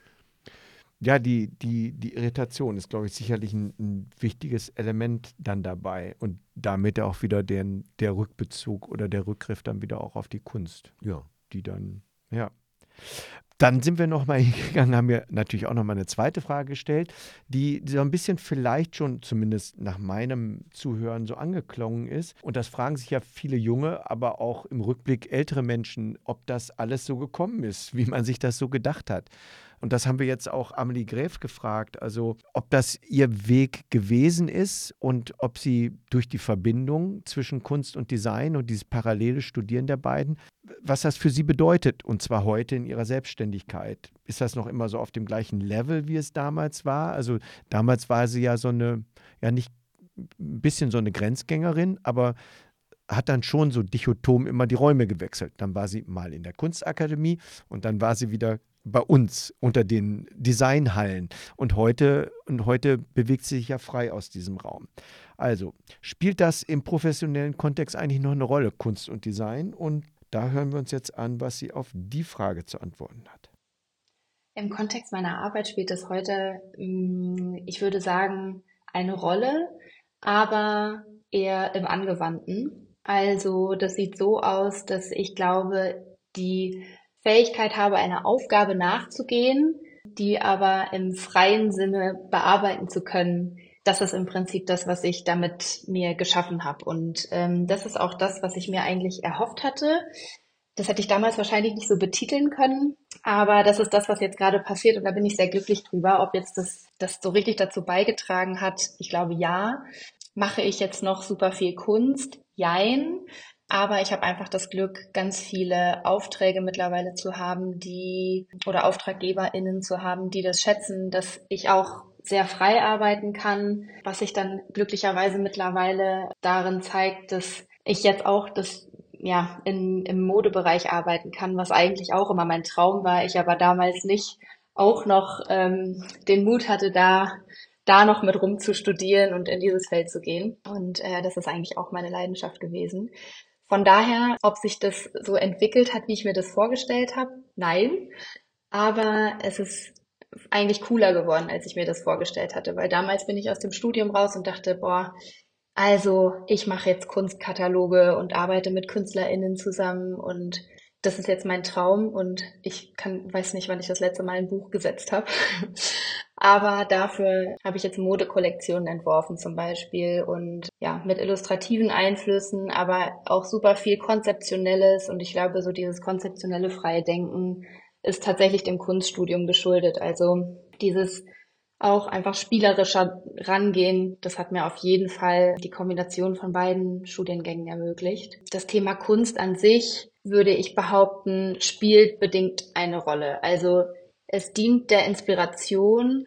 Ja, die, die, die Irritation ist, glaube ich, sicherlich ein, ein wichtiges Element dann dabei. Und damit auch wieder den, der Rückbezug oder der Rückgriff dann wieder auch auf die Kunst, Ja. die dann, ja. Dann sind wir nochmal hingegangen, haben mir natürlich auch nochmal eine zweite Frage gestellt, die so ein bisschen vielleicht schon, zumindest nach meinem Zuhören, so angeklungen ist. Und das fragen sich ja viele junge, aber auch im Rückblick ältere Menschen, ob das alles so gekommen ist, wie man sich das so gedacht hat. Und das haben wir jetzt auch Amelie Gräf gefragt, also ob das ihr Weg gewesen ist und ob sie durch die Verbindung zwischen Kunst und Design und dieses parallele Studieren der beiden, was das für sie bedeutet, und zwar heute in ihrer Selbstständigkeit. Ist das noch immer so auf dem gleichen Level, wie es damals war? Also damals war sie ja so eine, ja nicht ein bisschen so eine Grenzgängerin, aber hat dann schon so dichotom immer die Räume gewechselt. Dann war sie mal in der Kunstakademie und dann war sie wieder bei uns unter den Designhallen. Und heute, und heute bewegt sie sich ja frei aus diesem Raum. Also, spielt das im professionellen Kontext eigentlich noch eine Rolle, Kunst und Design? Und da hören wir uns jetzt an, was sie auf die Frage zu antworten hat. Im Kontext meiner Arbeit spielt es heute, ich würde sagen, eine Rolle, aber eher im Angewandten. Also, das sieht so aus, dass ich glaube, die Fähigkeit habe, einer Aufgabe nachzugehen, die aber im freien Sinne bearbeiten zu können. Das ist im Prinzip das, was ich damit mir geschaffen habe. Und ähm, das ist auch das, was ich mir eigentlich erhofft hatte. Das hätte ich damals wahrscheinlich nicht so betiteln können, aber das ist das, was jetzt gerade passiert und da bin ich sehr glücklich drüber. Ob jetzt das, das so richtig dazu beigetragen hat, ich glaube ja. Mache ich jetzt noch super viel Kunst? Jein. Aber ich habe einfach das Glück, ganz viele Aufträge mittlerweile zu haben, die oder AuftraggeberInnen zu haben, die das schätzen, dass ich auch sehr frei arbeiten kann, was sich dann glücklicherweise mittlerweile darin zeigt, dass ich jetzt auch das ja in, im Modebereich arbeiten kann, was eigentlich auch immer mein Traum war. Ich aber damals nicht auch noch ähm, den Mut hatte, da da noch mit rumzustudieren und in dieses Feld zu gehen. Und äh, das ist eigentlich auch meine Leidenschaft gewesen. Von daher, ob sich das so entwickelt hat, wie ich mir das vorgestellt habe, nein. Aber es ist eigentlich cooler geworden, als ich mir das vorgestellt hatte. Weil damals bin ich aus dem Studium raus und dachte, boah, also ich mache jetzt Kunstkataloge und arbeite mit KünstlerInnen zusammen und das ist jetzt mein Traum und ich kann, weiß nicht, wann ich das letzte Mal ein Buch gesetzt habe. Aber dafür habe ich jetzt Modekollektionen entworfen zum Beispiel und ja, mit illustrativen Einflüssen, aber auch super viel Konzeptionelles und ich glaube, so dieses konzeptionelle freie Denken ist tatsächlich dem Kunststudium geschuldet. Also dieses auch einfach spielerischer Rangehen, das hat mir auf jeden Fall die Kombination von beiden Studiengängen ermöglicht. Das Thema Kunst an sich, würde ich behaupten, spielt bedingt eine Rolle. Also es dient der Inspiration,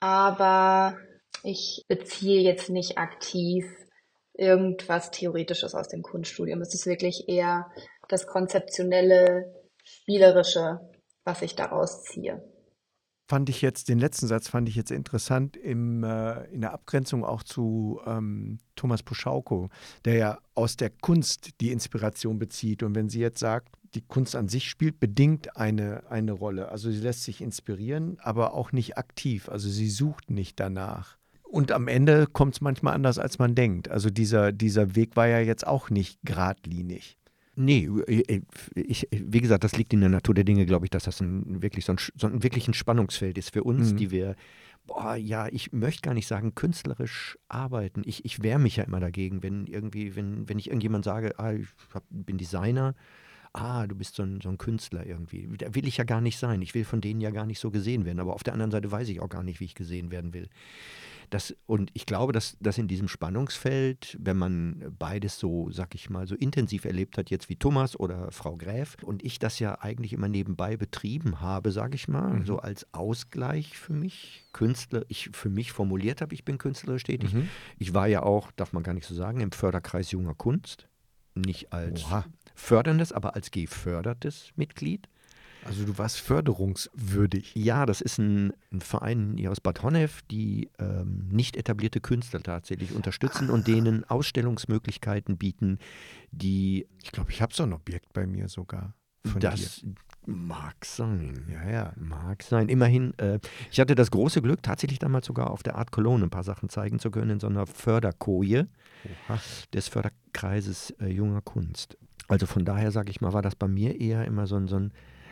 aber ich beziehe jetzt nicht aktiv irgendwas Theoretisches aus dem Kunststudium. Es ist wirklich eher das konzeptionelle, spielerische, was ich daraus ziehe. Fand ich jetzt, den letzten Satz fand ich jetzt interessant im, äh, in der Abgrenzung auch zu ähm, Thomas Puschauko, der ja aus der Kunst die Inspiration bezieht. Und wenn sie jetzt sagt, die Kunst an sich spielt bedingt eine, eine Rolle. Also sie lässt sich inspirieren, aber auch nicht aktiv. Also sie sucht nicht danach. Und am Ende kommt es manchmal anders, als man denkt. Also dieser, dieser Weg war ja jetzt auch nicht geradlinig. Nee, ich, wie gesagt, das liegt in der Natur der Dinge, glaube ich, dass das ein, wirklich so ein, so ein wirklich ein Spannungsfeld ist für uns, mhm. die wir, boah, ja, ich möchte gar nicht sagen, künstlerisch arbeiten. Ich, ich wehre mich ja immer dagegen, wenn irgendwie, wenn, wenn ich irgendjemand sage, ah, ich hab, bin Designer, ah, du bist so ein, so ein Künstler irgendwie. Da will ich ja gar nicht sein. Ich will von denen ja gar nicht so gesehen werden. Aber auf der anderen Seite weiß ich auch gar nicht, wie ich gesehen werden will. Das, und ich glaube, dass, dass in diesem Spannungsfeld, wenn man beides so, sag ich mal, so intensiv erlebt hat, jetzt wie Thomas oder Frau Gräf, und ich das ja eigentlich immer nebenbei betrieben habe, sag ich mal, mhm. so als Ausgleich für mich, Künstler, ich für mich formuliert habe, ich bin künstlerisch tätig. Mhm. Ich war ja auch, darf man gar nicht so sagen, im Förderkreis Junger Kunst. Nicht als Oha. förderndes, aber als gefördertes Mitglied. Also du warst förderungswürdig. Ja, das ist ein, ein Verein hier aus Bad Honnef, die ähm, nicht etablierte Künstler tatsächlich unterstützen ah. und denen Ausstellungsmöglichkeiten bieten, die... Ich glaube, ich habe so ein Objekt bei mir sogar von das dir. Mag sein. Ja, ja. Mag sein. Immerhin, äh, ich hatte das große Glück, tatsächlich damals sogar auf der Art Cologne ein paar Sachen zeigen zu können in so einer Förderkoje Oha. des Förderkreises äh, Junger Kunst. Also von daher, sage ich mal, war das bei mir eher immer so ein, so ein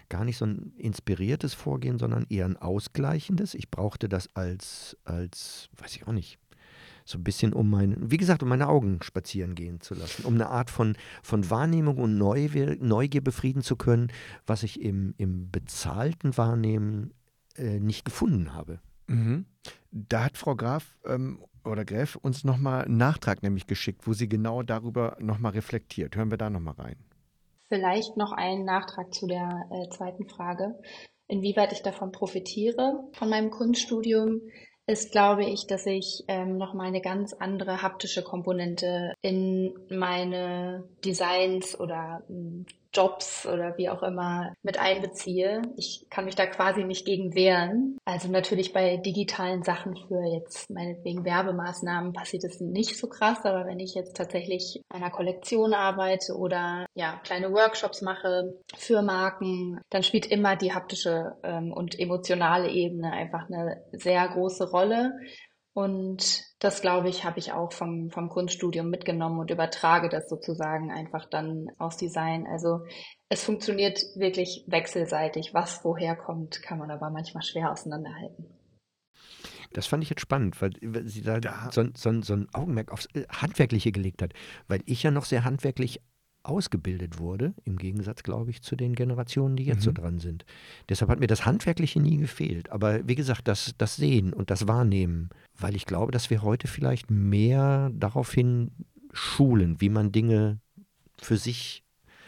gar nicht so ein inspiriertes Vorgehen, sondern eher ein ausgleichendes. Ich brauchte das als, als, weiß ich auch nicht, so ein bisschen um meine, wie gesagt, um meine Augen spazieren gehen zu lassen, um eine Art von, von Wahrnehmung und Neugier, Neugier befrieden zu können, was ich im, im bezahlten Wahrnehmen äh, nicht gefunden habe. Mhm. Da hat Frau Graf ähm, oder Gräf uns nochmal einen Nachtrag nämlich geschickt, wo sie genau darüber nochmal reflektiert. Hören wir da nochmal rein. Vielleicht noch einen Nachtrag zu der äh, zweiten Frage. Inwieweit ich davon profitiere, von meinem Kunststudium, ist, glaube ich, dass ich ähm, nochmal eine ganz andere haptische Komponente in meine Designs oder ähm, Jobs oder wie auch immer mit einbeziehe. Ich kann mich da quasi nicht gegen wehren. Also natürlich bei digitalen Sachen für jetzt meinetwegen Werbemaßnahmen passiert es nicht so krass, aber wenn ich jetzt tatsächlich an einer Kollektion arbeite oder ja kleine Workshops mache für Marken, dann spielt immer die haptische ähm, und emotionale Ebene einfach eine sehr große Rolle. Und das, glaube ich, habe ich auch vom, vom Kunststudium mitgenommen und übertrage das sozusagen einfach dann aufs Design. Also es funktioniert wirklich wechselseitig. Was woher kommt, kann man aber manchmal schwer auseinanderhalten. Das fand ich jetzt spannend, weil sie da, Da- so, so, so ein Augenmerk aufs äh, Handwerkliche gelegt hat, weil ich ja noch sehr handwerklich ausgebildet wurde, im Gegensatz, glaube ich, zu den Generationen, die jetzt Mhm. so dran sind. Deshalb hat mir das Handwerkliche nie gefehlt. Aber wie gesagt, das, das Sehen und das Wahrnehmen, weil ich glaube, dass wir heute vielleicht mehr daraufhin schulen, wie man Dinge für sich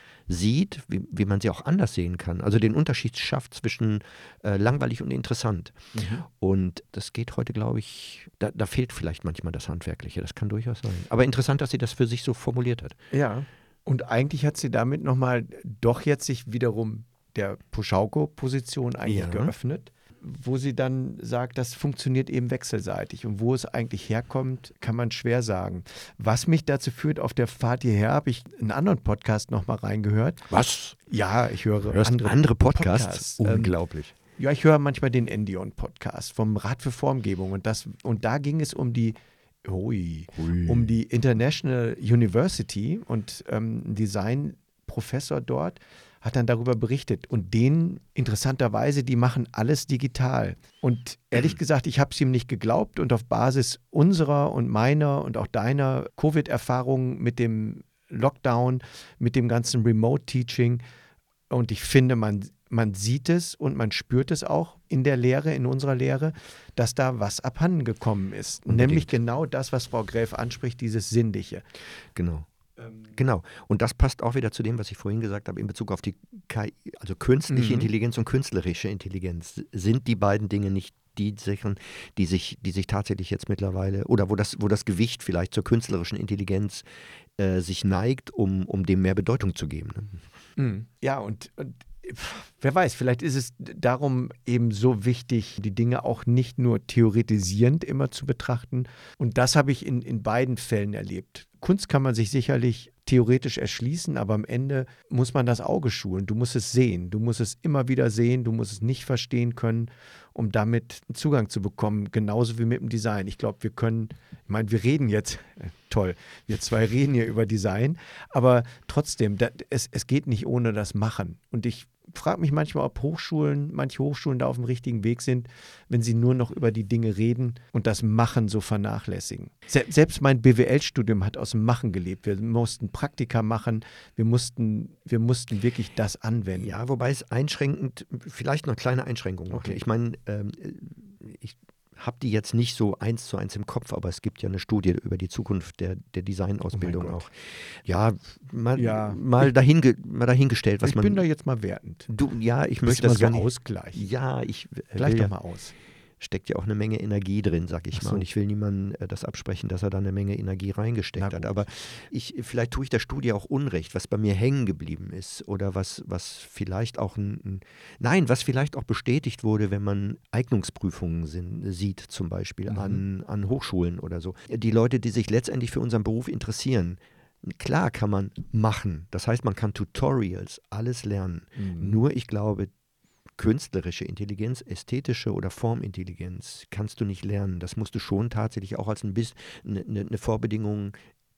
sieht, wie, wie man sie auch anders sehen kann. Also den Unterschied schafft zwischen äh, langweilig und interessant. Mhm. Und das geht heute, glaube ich, da, da fehlt vielleicht manchmal das Handwerkliche. Das kann durchaus sein. Aber interessant, dass sie das für sich so formuliert hat. Ja, und eigentlich hat sie damit nochmal doch jetzt sich wiederum der Puschauko-Position eigentlich Ja. geöffnet, wo sie dann sagt, das funktioniert eben wechselseitig. Und wo es eigentlich herkommt, kann man schwer sagen. Was mich dazu führt, auf der Fahrt hierher habe ich einen anderen Podcast nochmal reingehört. Was? Ja, ich höre Hörst andere, andere, Podcasts? Ähm, Unglaublich. ja, ich höre manchmal den Endion-Podcast vom Rat für Formgebung. Und, das, und da ging es um die Ui, um die International University und ähm, ein Designprofessor dort hat dann darüber berichtet. Und denen, interessanterweise, die machen alles digital. Und ehrlich gesagt, ich habe es ihm nicht geglaubt. Und auf Basis unserer und meiner und auch deiner Covid-Erfahrungen mit dem Lockdown, mit dem ganzen Remote-Teaching, und ich finde, man, man sieht es und man spürt es auch in der Lehre, in unserer Lehre, dass da was abhanden gekommen ist. Unbedingt. Nämlich genau das, was Frau Gräf anspricht, dieses Sinnliche. Genau. Genau. Und das passt auch wieder zu dem, was ich vorhin gesagt habe, in Bezug auf die K I, also künstliche Mhm. Intelligenz und künstlerische Intelligenz. Sind die beiden Dinge nicht die Sachen, die sich, die sich tatsächlich jetzt mittlerweile, oder wo das, wo das Gewicht vielleicht zur künstlerischen Intelligenz äh, sich neigt, um, um dem mehr Bedeutung zu geben? Ne? Mhm. Ja, und, und pf, wer weiß, vielleicht ist es darum eben so wichtig, die Dinge auch nicht nur theoretisierend immer zu betrachten. Und das habe ich in, in beiden Fällen erlebt. Kunst kann man sich sicherlich theoretisch erschließen, aber am Ende muss man das Auge schulen. Du musst es sehen, du musst es immer wieder sehen, du musst es nicht verstehen können, um damit einen Zugang zu bekommen, genauso wie mit dem Design. Ich glaube, wir können, ich meine, wir reden jetzt, äh, toll, wir zwei reden hier über Design, aber trotzdem, da, es, es geht nicht ohne das Machen. Und ich frage mich manchmal, ob Hochschulen, manche Hochschulen da auf dem richtigen Weg sind, wenn sie nur noch über die Dinge reden und das Machen so vernachlässigen. Se selbst mein B W L-Studium hat aus dem Machen gelebt. Wir mussten Praktika machen, wir mussten, wir mussten wirklich das anwenden. Ja, wobei es einschränkend, vielleicht noch eine kleine Einschränkung. noch. Okay. Ich meine, ähm, ich habe die jetzt nicht so eins zu eins im Kopf, aber es gibt ja eine Studie über die Zukunft der, der Designausbildung Oh mein Gott. auch. Ja, mal, Ja. mal, dahinge, mal dahingestellt, was ich man. bin da jetzt mal wertend. du, ja, ich Müssen möchte wir das so gar nicht. ausgleichen. Ja, ich äh, Gleich will doch ja, mal aus. steckt ja auch eine Menge Energie drin, sag ich Ach mal. so. Und ich will niemandem äh, das absprechen, dass er da eine Menge Energie reingesteckt Na hat. gut. Aber ich, vielleicht tue ich der Studie auch Unrecht, was bei mir hängen geblieben ist oder was, was vielleicht auch ein, ein Nein, was vielleicht auch bestätigt wurde, wenn man Eignungsprüfungen sind, sieht, zum Beispiel Mhm. an, an Hochschulen oder so. Die Leute, die sich letztendlich für unseren Beruf interessieren, klar kann man machen. Das heißt, man kann Tutorials, alles lernen. Mhm. Nur ich glaube, künstlerische Intelligenz, ästhetische oder Formintelligenz kannst du nicht lernen. Das musst du schon tatsächlich auch als ein bisschen eine, eine Vorbedingung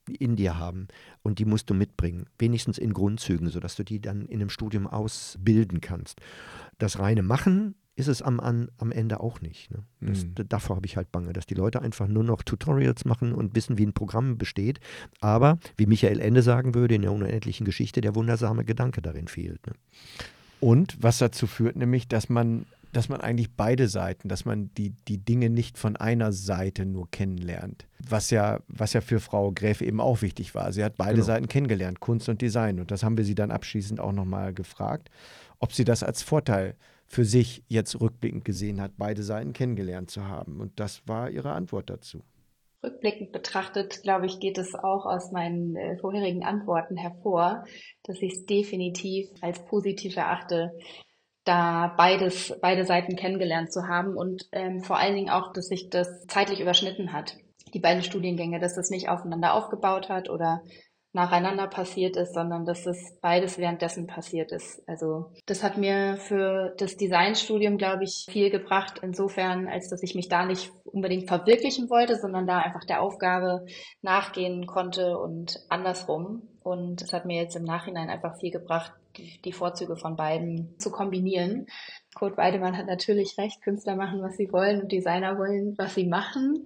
in dir haben und die musst du mitbringen, wenigstens in Grundzügen, sodass du die dann in einem Studium ausbilden kannst. Das reine Machen ist es am, an, am Ende auch nicht. Ne? Das, Mhm. Davor habe ich halt Bange, dass die Leute einfach nur noch Tutorials machen und wissen, wie ein Programm besteht. Aber, wie Michael Ende sagen würde, in der unendlichen Geschichte, der wundersame Gedanke darin fehlt. Ne? Und was dazu führt nämlich, dass man, dass man eigentlich beide Seiten, dass man die, die Dinge nicht von einer Seite nur kennenlernt. Was ja, was ja für Frau Gräfe eben auch wichtig war. Sie hat beide Genau. Seiten kennengelernt, Kunst und Design. Und das haben wir sie dann abschließend auch nochmal gefragt, ob sie das als Vorteil für sich jetzt rückblickend gesehen hat, beide Seiten kennengelernt zu haben. Und das war ihre Antwort dazu. Rückblickend betrachtet, glaube ich, geht es auch aus meinen äh, vorherigen Antworten hervor, dass ich es definitiv als positiv erachte, da beides, beide Seiten kennengelernt zu haben und ähm, vor allen Dingen auch, dass sich das zeitlich überschnitten hat, die beiden Studiengänge, dass das nicht aufeinander aufgebaut hat oder nacheinander passiert ist, sondern dass es beides währenddessen passiert ist. Also das hat mir für das Designstudium, glaube ich, viel gebracht, insofern, als dass ich mich da nicht unbedingt verwirklichen wollte, sondern da einfach der Aufgabe nachgehen konnte und andersrum. Und es hat mir jetzt im Nachhinein einfach viel gebracht, die, die Vorzüge von beiden zu kombinieren. Kurt Weidemann hat natürlich recht, Künstler machen, was sie wollen und Designer wollen, was sie machen.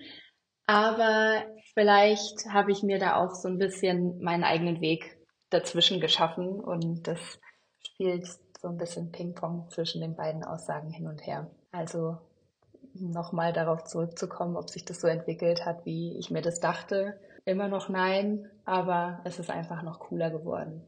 Aber vielleicht habe ich mir da auch so ein bisschen meinen eigenen Weg dazwischen geschaffen und das spielt so ein bisschen Ping-Pong zwischen den beiden Aussagen hin und her. Also nochmal darauf zurückzukommen, ob sich das so entwickelt hat, wie ich mir das dachte. Immer noch nein, aber es ist einfach noch cooler geworden.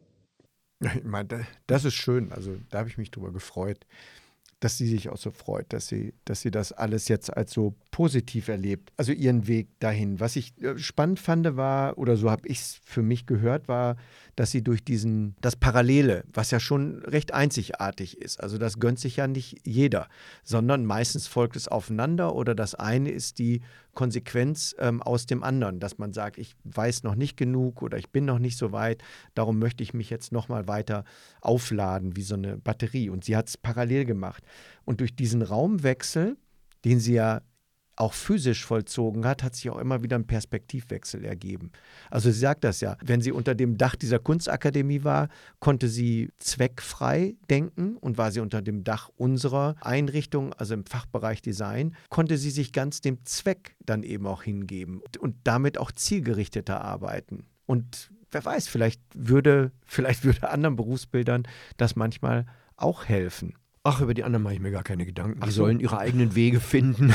Ich meine, das ist schön. Also da habe ich mich drüber gefreut, dass sie sich auch so freut, dass sie, dass sie das alles jetzt als so positiv erlebt. Also ihren Weg dahin. Was ich spannend fand war, oder so habe ich es für mich gehört, war, dass sie durch diesen, das Parallele, was ja schon recht einzigartig ist, also das gönnt sich ja nicht jeder, sondern meistens folgt es aufeinander oder das eine ist die Konsequenz ähm, aus dem anderen, dass man sagt, ich weiß noch nicht genug oder ich bin noch nicht so weit, darum möchte ich mich jetzt nochmal weiter aufladen, wie so eine Batterie. Und sie hat es parallel gemacht. Und durch diesen Raumwechsel, den sie ja auch physisch vollzogen hat, hat sich auch immer wieder ein Perspektivwechsel ergeben. Also sie sagt das ja, wenn sie unter dem Dach dieser Kunstakademie war, konnte sie zweckfrei denken und war sie unter dem Dach unserer Einrichtung, also im Fachbereich Design, konnte sie sich ganz dem Zweck dann eben auch hingeben und damit auch zielgerichteter arbeiten. Und wer weiß, vielleicht würde, vielleicht würde anderen Berufsbildern das manchmal auch helfen. Ach, über die anderen mache ich mir gar keine Gedanken. Die Ach so. sollen ihre eigenen Wege finden.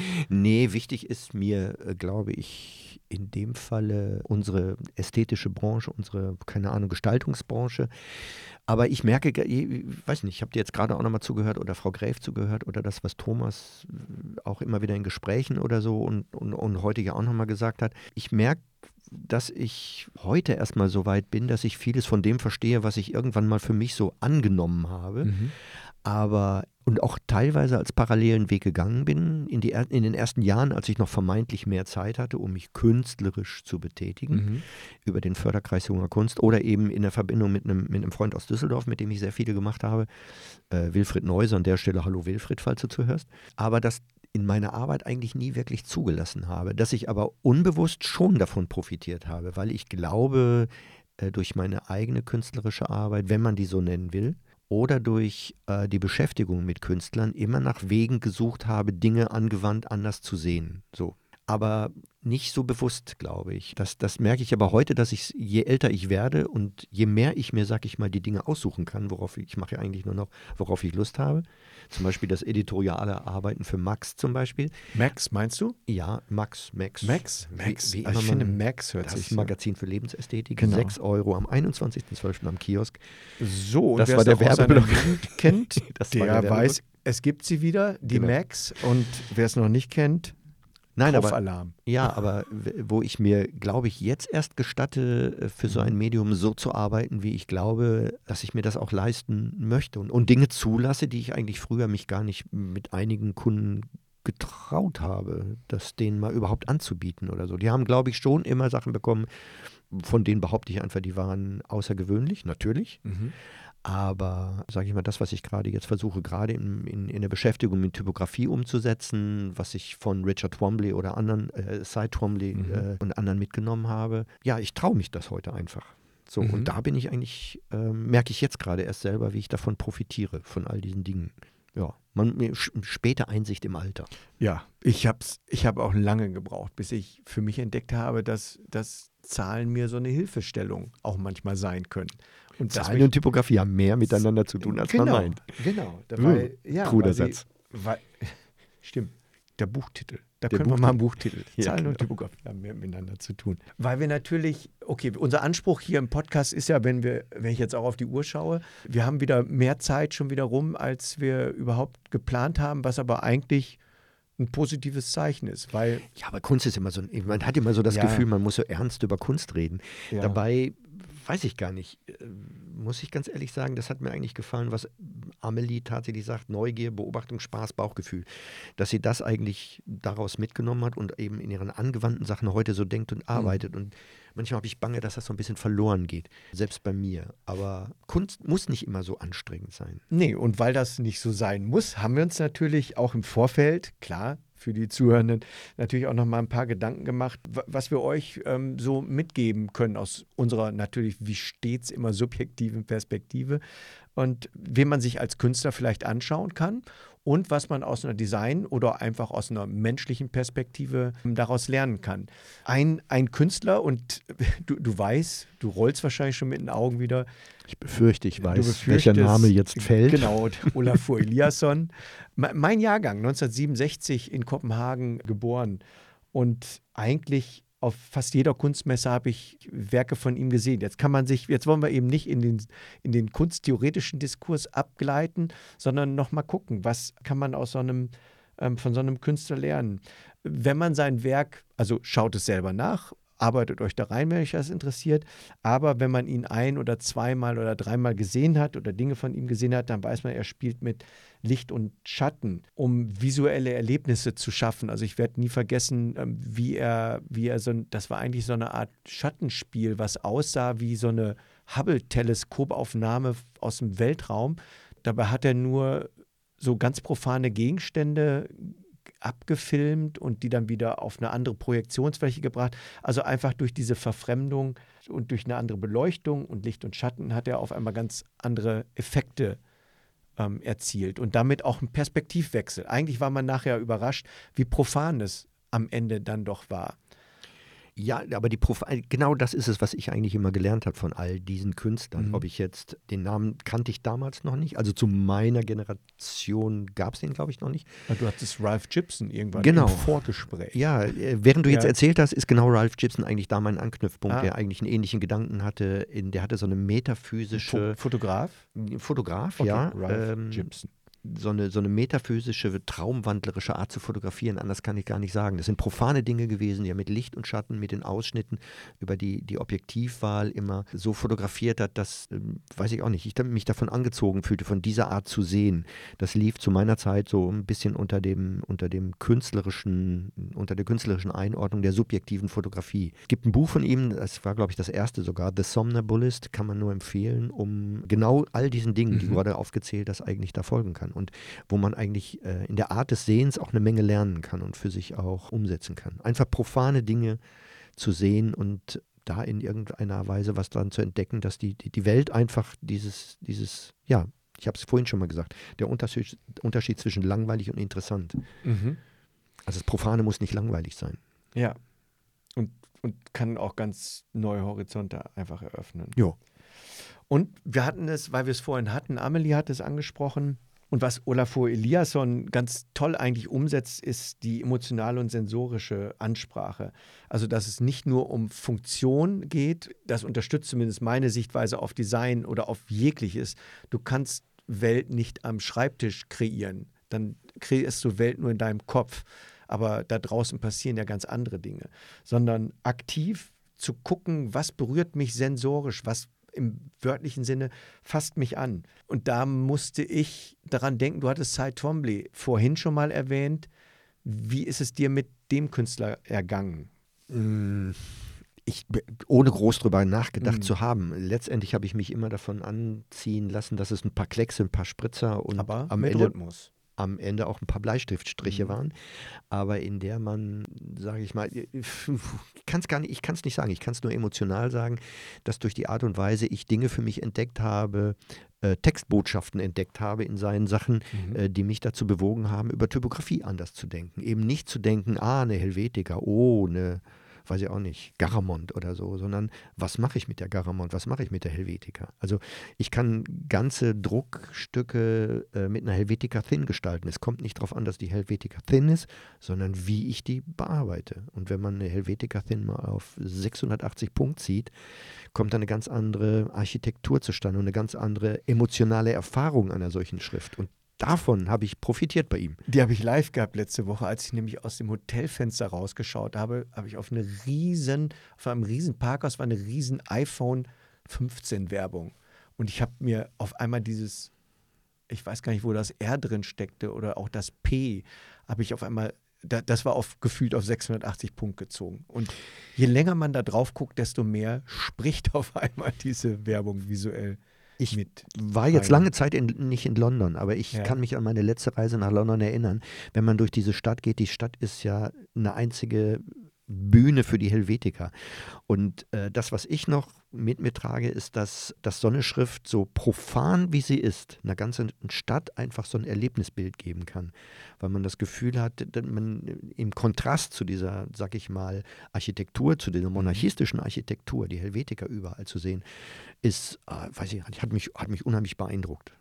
Nee, wichtig ist mir, äh, glaube ich, in dem Falle unsere ästhetische Branche, unsere, keine Ahnung, Gestaltungsbranche. Aber ich merke, ich weiß nicht, ich habe dir jetzt gerade auch nochmal zugehört oder Frau Gräf zugehört oder das, was Thomas auch immer wieder in Gesprächen oder so und, und, und heute ja auch nochmal gesagt hat. Ich merke, dass ich heute erstmal so weit bin, dass ich vieles von dem verstehe, was ich irgendwann mal für mich so angenommen habe. Mhm. Aber und auch teilweise als parallelen Weg gegangen bin, in, die, in den ersten Jahren, als ich noch vermeintlich mehr Zeit hatte, um mich künstlerisch zu betätigen, Mhm. über den Förderkreis Junger Kunst oder eben in der Verbindung mit einem, mit einem Freund aus Düsseldorf, mit dem ich sehr viele gemacht habe, äh, Wilfried Neuser, an der Stelle hallo Wilfried, falls du zuhörst, aber das in meiner Arbeit eigentlich nie wirklich zugelassen habe, dass ich aber unbewusst schon davon profitiert habe, weil ich glaube, äh, durch meine eigene künstlerische Arbeit, wenn man die so nennen will, oder durch äh, die Beschäftigung mit Künstlern immer nach Wegen gesucht habe, Dinge angewandt anders zu sehen. So. Aber nicht so bewusst, glaube ich. Das, das merke ich aber heute, dass ich, je älter ich werde und je mehr ich mir, sag ich mal, die Dinge aussuchen kann, worauf ich, ich mache ja eigentlich nur noch, worauf ich Lust habe. Zum Beispiel das editoriale Arbeiten für Max zum Beispiel. Max, meinst du? Ja, Max, Max. Max? Max. Wie, wie Also ich immer finde, man- Max hört Das sich ist so. ein Magazin für Lebensästhetik. Genau. sechs Euro am einundzwanzigsten zwölften am Kiosk. So, und Das wer war es der noch aus seiner Werbeblock. Jugend kennt, Das der, war der Werbeblock. weiß, es gibt sie wieder, die Genau. Max. Und wer es noch nicht kennt, Nein, aber Alarm. Ja, aber w- wo ich mir, glaube ich, jetzt erst gestatte, äh, für so ein Medium so zu arbeiten, wie ich glaube, dass ich mir das auch leisten möchte und, und Dinge zulasse, die ich eigentlich früher mich gar nicht mit einigen Kunden getraut habe, das denen mal überhaupt anzubieten oder so. Die haben, glaube ich, schon immer Sachen bekommen, von denen behaupte ich einfach, die waren außergewöhnlich, natürlich. Mhm. Aber, sage ich mal, das, was ich gerade jetzt versuche, gerade in, in, in der Beschäftigung mit Typografie umzusetzen, was ich von Richard Twombly oder anderen, äh, Cy Twombly Mhm. äh, und anderen mitgenommen habe, ja, ich traue mich das heute einfach. So, Mhm. und da bin ich eigentlich, ähm, merke ich jetzt gerade erst selber, wie ich davon profitiere, von all diesen Dingen. Ja, man, sch- späte Einsicht im Alter. Ja, ich habe ich hab auch lange gebraucht, bis ich für mich entdeckt habe, dass, dass Zahlen mir so eine Hilfestellung auch manchmal sein können. Und dass Zahlen mich- und Typografie haben mehr miteinander zu tun, als genau, man meint. Genau, da- Uh, weil, ja, kruder weil sie, Satz. Weil, stimmt, der Buchtitel. Da Der können wir mal einen Buchtitel. Ja, Zahlen und genau. Typografie haben mehr miteinander zu tun. Weil wir natürlich, okay, unser Anspruch hier im Podcast ist ja, wenn wir, wenn ich jetzt auch auf die Uhr schaue, wir haben wieder mehr Zeit schon wieder rum, als wir überhaupt geplant haben, was aber eigentlich ein positives Zeichen ist, weil Ja, aber Kunst ist immer so, ein- man hat immer so das Ja. Gefühl, man muss so ernst über Kunst reden. Ja. Dabei weiß ich gar nicht, äh, muss ich ganz ehrlich sagen, das hat mir eigentlich gefallen, was Amelie tatsächlich sagt, Neugier, Beobachtung, Spaß, Bauchgefühl. Dass sie das eigentlich daraus mitgenommen hat und eben in ihren angewandten Sachen heute so denkt und arbeitet. Und manchmal habe ich Bange, dass das so ein bisschen verloren geht, selbst bei mir. Aber Kunst muss nicht immer so anstrengend sein. Nee, und weil das nicht so sein muss, haben wir uns natürlich auch im Vorfeld, klar, für die Zuhörenden, natürlich auch noch mal ein paar Gedanken gemacht, wa- was wir euch ähm, so mitgeben können aus unserer natürlich wie stets immer subjektiven Perspektive und wen man sich als Künstler vielleicht anschauen kann und was man aus einer Design- oder einfach aus einer menschlichen Perspektive ähm, daraus lernen kann. Ein, ein Künstler, und du, du weißt, du rollst wahrscheinlich schon mit den Augen wieder, Ich befürchte, ich Du weiß, befürchtest- welcher Name jetzt fällt. Genau, Olafur Eliasson. Me- Mein Jahrgang, neunzehnhundertsiebenundsechzig in Kopenhagen geboren. Und eigentlich auf fast jeder Kunstmesse habe ich Werke von ihm gesehen. Jetzt kann man sich, jetzt wollen wir eben nicht in den, in den kunsttheoretischen Diskurs abgleiten, sondern nochmal gucken, was kann man aus so einem, ähm, von so einem Künstler lernen. Wenn man sein Werk, also schaut es selber nach, arbeitet euch da rein, wenn euch das interessiert. Aber wenn man ihn ein- oder zweimal oder dreimal gesehen hat oder Dinge von ihm gesehen hat, dann weiß man, er spielt mit Licht und Schatten, um visuelle Erlebnisse zu schaffen. Also ich werde nie vergessen, ähm, wie er, wie er so, ein- das war eigentlich so eine Art Schattenspiel, was aussah wie so eine Hubble-Teleskopaufnahme aus dem Weltraum. Dabei hat er nur so ganz profane Gegenstände abgefilmt und die dann wieder auf eine andere Projektionsfläche gebracht. Also einfach durch diese Verfremdung und durch eine andere Beleuchtung und Licht und Schatten hat er auf einmal ganz andere Effekte ähm, erzielt und damit auch einen Perspektivwechsel. Eigentlich war man nachher überrascht, wie profan es am Ende dann doch war. Ja, aber die Prof genau das ist es, was ich eigentlich immer gelernt habe von all diesen Künstlern. Mhm. Ob ich jetzt, den Namen kannte ich damals noch nicht, also zu meiner Generation gab es den, glaube ich, noch nicht. Du hattest Ralph Gibson irgendwann Genau. im Vorgespräch. Ja, äh, während du jetzt Ja. erzählt hast, ist genau Ralph Gibson eigentlich da mein Anknüpfpunkt, Ah. der eigentlich einen ähnlichen Gedanken hatte. In, der hatte so eine metaphysische, Fo- Fotograf? Fotograf, Okay, ja, Ralph ähm, Gibson. so eine, so eine metaphysische, traumwandlerische Art zu fotografieren, anders kann ich gar nicht sagen. Das sind profane Dinge gewesen, die er mit Licht und Schatten, mit den Ausschnitten über die, die Objektivwahl immer so fotografiert hat, dass, ähm, weiß ich auch nicht, ich da- mich davon angezogen fühlte, von dieser Art zu sehen. Das lief zu meiner Zeit so ein bisschen unter dem, unter dem künstlerischen, unter der künstlerischen Einordnung der subjektiven Fotografie. Es gibt ein Buch von ihm, das war, glaube ich, das erste sogar, The Somnambulist, kann man nur empfehlen, um genau all diesen Dingen, die Mhm. du gerade aufgezählt hast, eigentlich da folgen kann. Und wo man eigentlich äh, in der Art des Sehens auch eine Menge lernen kann und für sich auch umsetzen kann. Einfach profane Dinge zu sehen und da in irgendeiner Weise was dran zu entdecken, dass die, die, die Welt einfach dieses, dieses, ja, ich habe es vorhin schon mal gesagt, der Unterschied, Unterschied zwischen langweilig und interessant. Mhm. Also das Profane muss nicht langweilig sein. Ja. Und, und kann auch ganz neue Horizonte einfach eröffnen. Jo. Und wir hatten es, weil wir es vorhin hatten, Amelie hat es angesprochen. Und was Olafur Eliasson ganz toll eigentlich umsetzt, ist die emotionale und sensorische Ansprache. Also, dass es nicht nur um Funktion geht, das unterstützt zumindest meine Sichtweise auf Design oder auf jegliches. Du kannst Welt nicht am Schreibtisch kreieren. Dann kreierst du Welt nur in deinem Kopf. Aber da draußen passieren ja ganz andere Dinge. Sondern aktiv zu gucken, was berührt mich sensorisch, was im wörtlichen Sinne fasst mich an. Und da musste ich daran denken, du hattest Cy Twombly vorhin schon mal erwähnt. Wie ist es dir mit dem Künstler ergangen? Mm, Ich, ohne groß drüber nachgedacht Mhm. zu haben. Letztendlich habe ich mich immer davon anziehen lassen, dass es ein paar Kleckse, ein paar Spritzer und Aber am mit Ende, Rhythmus. am Ende auch ein paar Bleistiftstriche Mhm. waren. Aber in der man, sage ich mal, ich kann es gar nicht, ich kann es nicht sagen, ich kann es nur emotional sagen, dass durch die Art und Weise ich Dinge für mich entdeckt habe, äh, Textbotschaften entdeckt habe in seinen Sachen, Mhm. äh, die mich dazu bewogen haben, über Typografie anders zu denken. Eben nicht zu denken, ah, eine Helvetica, oh, eine, weiß ich auch nicht, Garamond oder so, sondern was mache ich mit der Garamond, was mache ich mit der Helvetica? Also ich kann ganze Druckstücke äh, mit einer Helvetica Thin gestalten. Es kommt nicht darauf an, dass die Helvetica Thin ist, sondern wie ich die bearbeite. Und wenn man eine Helvetica Thin mal auf sechshundertachtzig Punkt zieht, kommt da eine ganz andere Architektur zustande und eine ganz andere emotionale Erfahrung einer solchen Schrift. Und davon habe ich profitiert bei ihm. Die habe ich live gehabt letzte Woche, als ich nämlich aus dem Hotelfenster rausgeschaut habe, habe ich auf eine riesen, auf einem riesen Parkhaus war eine riesen iPhone fünfzehn Werbung. Und ich habe mir auf einmal dieses, ich weiß gar nicht, wo das R drin steckte oder auch das P, habe ich auf einmal, da, das war auf, gefühlt auf sechshundertachtzig Punkt gezogen. Und je länger man da drauf guckt, desto mehr spricht auf einmal diese Werbung visuell Ich mit. war jetzt rein. lange Zeit in, nicht in London, aber ich Ja. kann mich an meine letzte Reise nach London erinnern. Wenn man durch diese Stadt geht, die Stadt ist ja eine einzige Bühne für die Helvetica. Und äh, das, was ich noch mit mir trage, ist, dass, dass so eine Schrift, so profan wie sie ist, einer ganzen Stadt einfach so ein Erlebnisbild geben kann. Weil man das Gefühl hat, dass man im Kontrast zu dieser, sag ich mal, Architektur, zu dieser monarchistischen Architektur, die Helvetica überall zu sehen, ist, äh, weiß ich nicht, hat mich, hat mich unheimlich beeindruckt.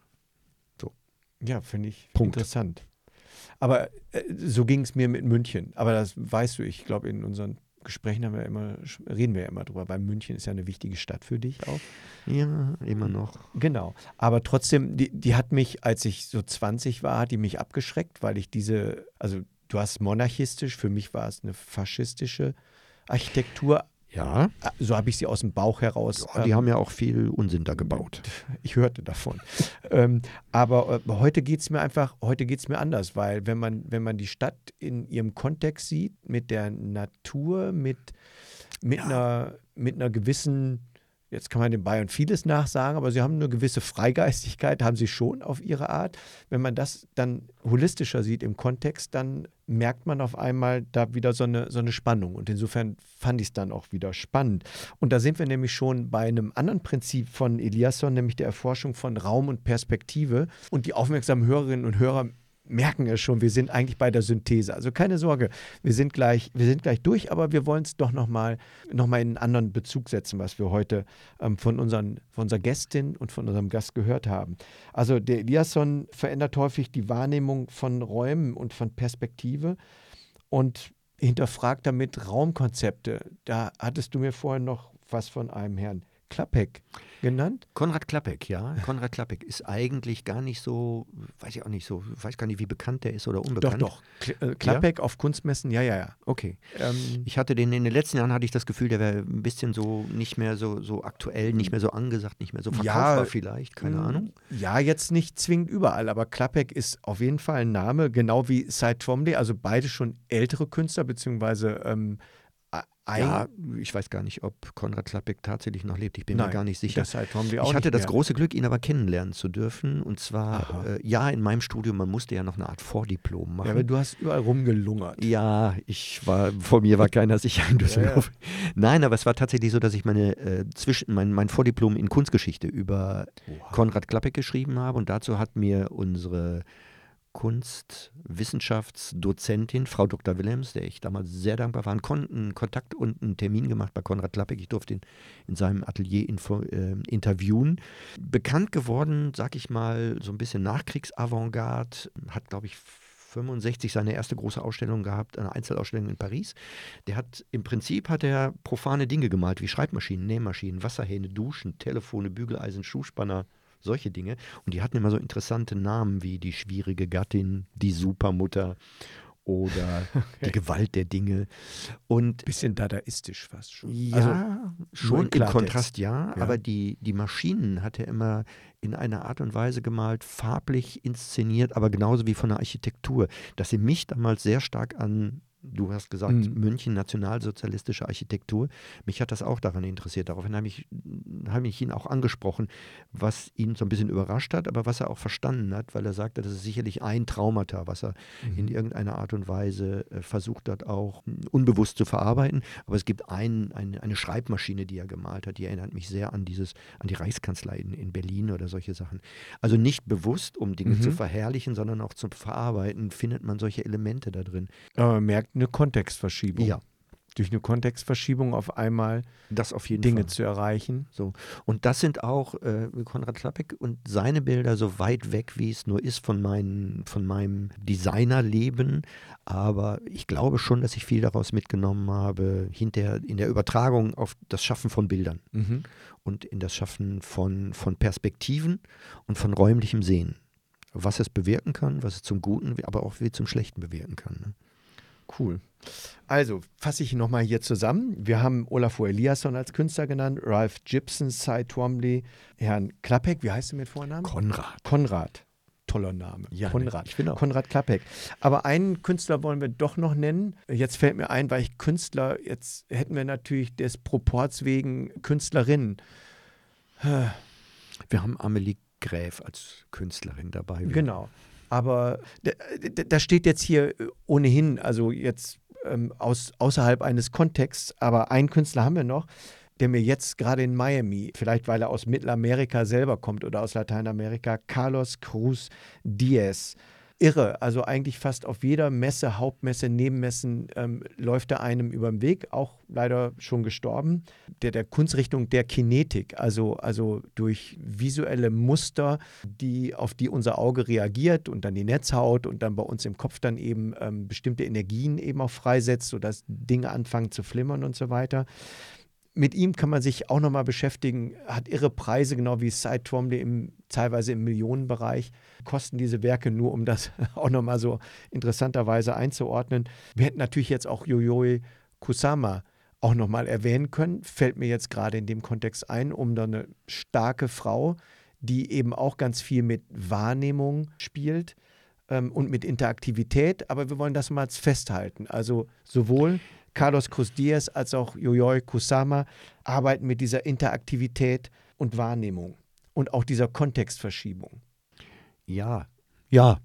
Ja, finde ich Punkt. interessant. Aber äh, so ging es mir mit München. Aber das weißt du, ich glaube, in unseren Gesprächen haben wir immer, reden wir ja immer drüber, weil München ist ja eine wichtige Stadt für dich auch. Ja, immer noch. Genau. Aber trotzdem, die, die hat mich, als ich so zwanzig war, hat die mich abgeschreckt, weil ich diese, also du hast monarchistisch, für mich war es eine faschistische Architektur. Ja, So habe ich sie aus dem Bauch heraus. ja die ähm, haben ja auch viel Unsinn da gebaut. Ich hörte davon. ähm, aber äh, heute geht es mir einfach, heute geht es mir anders, weil wenn man, wenn man die Stadt in ihrem Kontext sieht, mit der Natur, mit, mit, Ja. einer, mit einer gewissen, jetzt kann man den Bayern vieles nachsagen, aber sie haben eine gewisse Freigeistigkeit, haben sie schon auf ihre Art. Wenn man das dann holistischer sieht im Kontext, dann merkt man auf einmal da wieder so eine, so eine Spannung. Und insofern fand ich es dann auch wieder spannend. Und da sind wir nämlich schon bei einem anderen Prinzip von Eliasson, nämlich der Erforschung von Raum und Perspektive. Und die aufmerksamen Hörerinnen und Hörer merken es schon, wir sind eigentlich bei der Synthese. Also keine Sorge, wir sind gleich, wir sind gleich durch, aber wir wollen es doch nochmal noch mal in einen anderen Bezug setzen, was wir heute ähm, von, unseren, von unserer Gästin und von unserem Gast gehört haben. Also der Eliasson verändert häufig die Wahrnehmung von Räumen und von Perspektive und hinterfragt damit Raumkonzepte. Da hattest du mir vorhin noch was von einem Herrn Klappek genannt. Konrad Klappek, ja. Konrad Klappek ist eigentlich gar nicht so, weiß ich auch nicht so, weiß gar nicht, wie bekannt der ist oder Doch, unbekannt. doch. Kl- äh, Klappek auf Kunstmessen, ja, ja, ja. Okay. Ähm, Ich hatte den in den letzten Jahren, hatte ich das Gefühl, der wäre ein bisschen so nicht mehr so, so aktuell, nicht mehr so angesagt, nicht mehr so verkaufbar Ja, vielleicht, keine Mm, Ahnung. Ja, jetzt nicht zwingend überall, aber Klappek ist auf jeden Fall ein Name, genau wie Cy Twombly, also beide schon ältere Künstler, beziehungsweise ähm, ein, Ja, ich weiß gar nicht, ob Konrad Klappek tatsächlich noch lebt. Ich bin Nein, mir gar nicht sicher. der Cy Twombly auch Ich hatte nicht das mehr. große Glück, ihn aber kennenlernen zu dürfen. Und zwar, äh, ja, in meinem Studium, man musste ja noch eine Art Vordiplom machen. Ja, aber du hast überall rumgelungert. Ja, ich war, vor mir war keiner sicher in Düsseldorf. Nein, aber es war tatsächlich so, dass ich meine äh, zwischen mein, mein Vordiplom in Kunstgeschichte über Konrad Klappek geschrieben habe und dazu hat mir unsere Kunstwissenschaftsdozentin, Frau Doktor Willems, der ich damals sehr dankbar war, einen, Kon einen Kontakt und einen Termin gemacht bei Konrad Klappek. Ich durfte ihn in seinem Atelier info, äh, interviewen. Bekannt geworden, sag ich mal, so ein bisschen Nachkriegsavantgarde, hat, glaube ich, fünfundsechzig seine erste große Ausstellung gehabt, eine Einzelausstellung in Paris. Der hat, im Prinzip hat er profane Dinge gemalt, wie Schreibmaschinen, Nähmaschinen, Wasserhähne, Duschen, Telefone, Bügeleisen, Schuhspanner, solche Dinge. Und die hatten immer so interessante Namen wie die schwierige Gattin, die Supermutter oder die Gewalt der Dinge. Und Bisschen dadaistisch fast schon. ja, Also, schon in im Klartext. Kontrast ja, Ja. aber die, die Maschinen hat er immer in einer Art und Weise gemalt, farblich inszeniert, aber genauso wie von der Architektur, dass sie mich damals sehr stark an Du hast gesagt, Mhm. München, nationalsozialistische Architektur. Mich hat das auch daran interessiert. Daraufhin habe ich, habe ich ihn auch angesprochen, was ihn so ein bisschen überrascht hat, aber was er auch verstanden hat, weil er sagte, das ist sicherlich ein Traumata, was er in irgendeiner Art und Weise äh, versucht hat, auch mh, unbewusst zu verarbeiten. Aber es gibt ein, ein, eine Schreibmaschine, die er gemalt hat, die erinnert mich sehr an dieses, an die Reichskanzlei in, in Berlin oder solche Sachen. Also nicht bewusst, um Dinge Mhm. zu verherrlichen, sondern auch zum Verarbeiten, findet man solche Elemente da drin. Aber man merkt eine Kontextverschiebung. Ja. Durch eine Kontextverschiebung auf einmal Das auf jeden Dinge Fall. zu erreichen. So. Und das sind auch äh, Konrad Klappek und seine Bilder so weit weg, wie es nur ist von, meinen, von meinem Designerleben. Aber ich glaube schon, dass ich viel daraus mitgenommen habe, hinterher in der Übertragung auf das Schaffen von Bildern Mhm. und in das Schaffen von, von Perspektiven und von räumlichem Sehen. Was es bewirken kann, was es zum Guten, aber auch wie zum Schlechten bewirken kann. Ne? Cool. Also fasse ich nochmal hier zusammen. Wir haben Olafur Eliasson als Künstler genannt, Ralph Gibson, Cy Twombly, Herrn Klappek, wie heißt du mit Vornamen? Konrad. Konrad. Toller Name. Ja, Konrad. ich finde auch. Konrad Klappek. Aber einen Künstler wollen wir doch noch nennen. Jetzt fällt mir ein, weil ich Künstler, jetzt hätten wir natürlich des Proports wegen Künstlerinnen. Wir haben Amelie Gräf als Künstlerin dabei. Genau. Aber da, da steht jetzt hier ohnehin, also jetzt ähm, aus, außerhalb eines Kontexts, aber einen Künstler haben wir noch, der mir jetzt gerade in Miami, vielleicht weil er aus Mittelamerika selber kommt oder aus Lateinamerika, Carlos Cruz Diaz. Irre, also eigentlich fast auf jeder Messe, Hauptmesse, Nebenmessen ähm, läuft er einem über den Weg, auch leider schon gestorben, der der Kunstrichtung der Kinetik, also, also durch visuelle Muster, die, auf die unser Auge reagiert und dann die Netzhaut und dann bei uns im Kopf dann eben ähm, bestimmte Energien eben auch freisetzt, sodass Dinge anfangen zu flimmern und so weiter. Mit ihm kann man sich auch nochmal beschäftigen, hat irre Preise, genau wie Cy Twombly, im, teilweise im Millionenbereich, kosten diese Werke nur, um das auch nochmal so interessanterweise einzuordnen. Wir hätten natürlich jetzt auch Yayoi Kusama auch nochmal erwähnen können, fällt mir jetzt gerade in dem Kontext ein, um da eine starke Frau, die eben auch ganz viel mit Wahrnehmung spielt ähm, und mit Interaktivität, aber wir wollen das mal festhalten. Also sowohl Carlos Cruz Diaz als auch Yayoi Kusama arbeiten mit dieser Interaktivität und Wahrnehmung und auch dieser Kontextverschiebung. Ja, ja.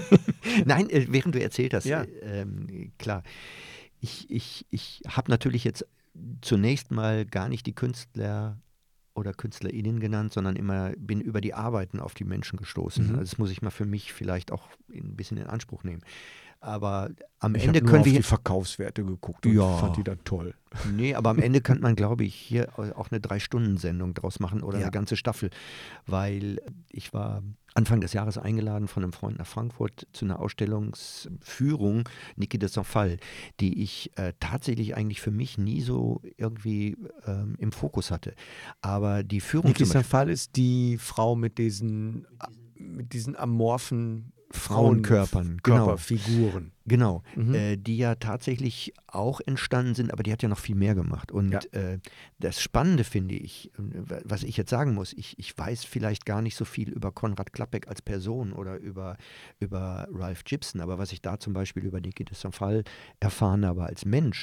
Nein, äh, während du erzählt hast, Ja. äh, ähm, klar. Ich, ich, ich habe natürlich jetzt zunächst mal gar nicht die Künstler oder KünstlerInnen genannt, sondern immer bin über die Arbeiten auf die Menschen gestoßen. Mhm. Also das muss ich mal für mich vielleicht auch ein bisschen in Anspruch nehmen. Aber am Ich Ende habe nur können auf wir die Verkaufswerte geguckt und Ja. fand die da toll. Nee, aber am Ende könnte man, glaube ich, hier auch eine Drei-Stunden-Sendung draus machen oder Ja. eine ganze Staffel. Weil ich war Anfang des Jahres eingeladen von einem Freund nach Frankfurt zu einer Ausstellungsführung Niki de Saint-Phalle, die ich äh, tatsächlich eigentlich für mich nie so irgendwie ähm, im Fokus hatte. Aber die Führung Niki zum Beispiel- Saint-Phalle ist die Frau mit diesen, mit diesen amorphen Frauenkörpern, genau. Körperfiguren. Genau, Mhm. äh, die ja tatsächlich auch entstanden sind, aber die hat ja noch viel mehr gemacht. Und Ja. äh, das Spannende finde ich, äh, was ich jetzt sagen muss, ich, ich weiß vielleicht gar nicht so viel über Konrad Klappek als Person oder über, über Ralph Gibson, aber was ich da zum Beispiel über Niki de Saint-Phalle erfahren habe als Mensch,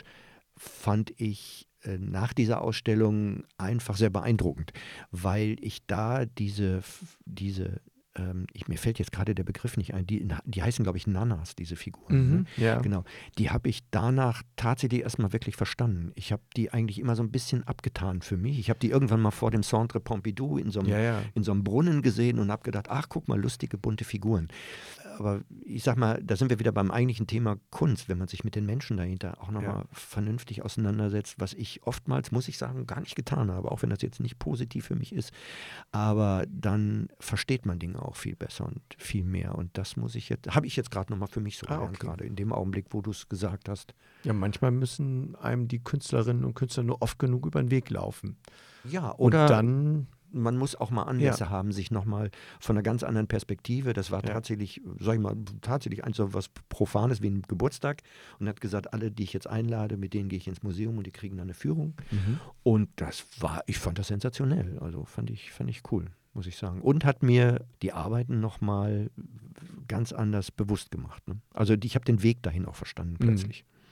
fand ich äh, nach dieser Ausstellung einfach sehr beeindruckend, weil ich da diese, diese ähm, ich, mir fällt jetzt gerade der Begriff nicht ein, die, die heißen, glaube ich, Nanas, diese Figuren. Ne? Mhm. Ja. Genau. Die habe ich danach tatsächlich erstmal wirklich verstanden. Ich habe die eigentlich immer so ein bisschen abgetan für mich. Ich habe die irgendwann mal vor dem Centre Pompidou in so einem, Ja, ja. in so einem Brunnen gesehen und habe gedacht, ach, guck mal, lustige, bunte Figuren. Aber ich sag mal, da sind wir wieder beim eigentlichen Thema Kunst, wenn man sich mit den Menschen dahinter auch nochmal Ja. vernünftig auseinandersetzt, was ich oftmals, muss ich sagen, gar nicht getan habe, auch wenn das jetzt nicht positiv für mich ist. Aber dann versteht man Dinge auch viel besser und viel mehr. Und das muss ich jetzt, habe ich jetzt gerade nochmal für mich so Ah, gelernt, okay. gerade in dem Augenblick, wo du es gesagt hast. Ja, manchmal müssen einem die Künstlerinnen und Künstler nur oft genug über den Weg laufen. Ja, Und oder dann, man muss auch mal Anlässe haben, sich nochmal von einer ganz anderen Perspektive, das war Ja. tatsächlich, sag ich mal, tatsächlich ein so was Profanes wie ein Geburtstag und hat gesagt, alle, die ich jetzt einlade, mit denen gehe ich ins Museum und die kriegen dann eine Führung. Mhm. Und das war, ich fand das sensationell, also fand ich, fand ich cool, muss ich sagen. Und hat mir die Arbeiten nochmal ganz anders bewusst gemacht. Ne? Also die- ich habe den Weg dahin auch verstanden Mhm. plötzlich.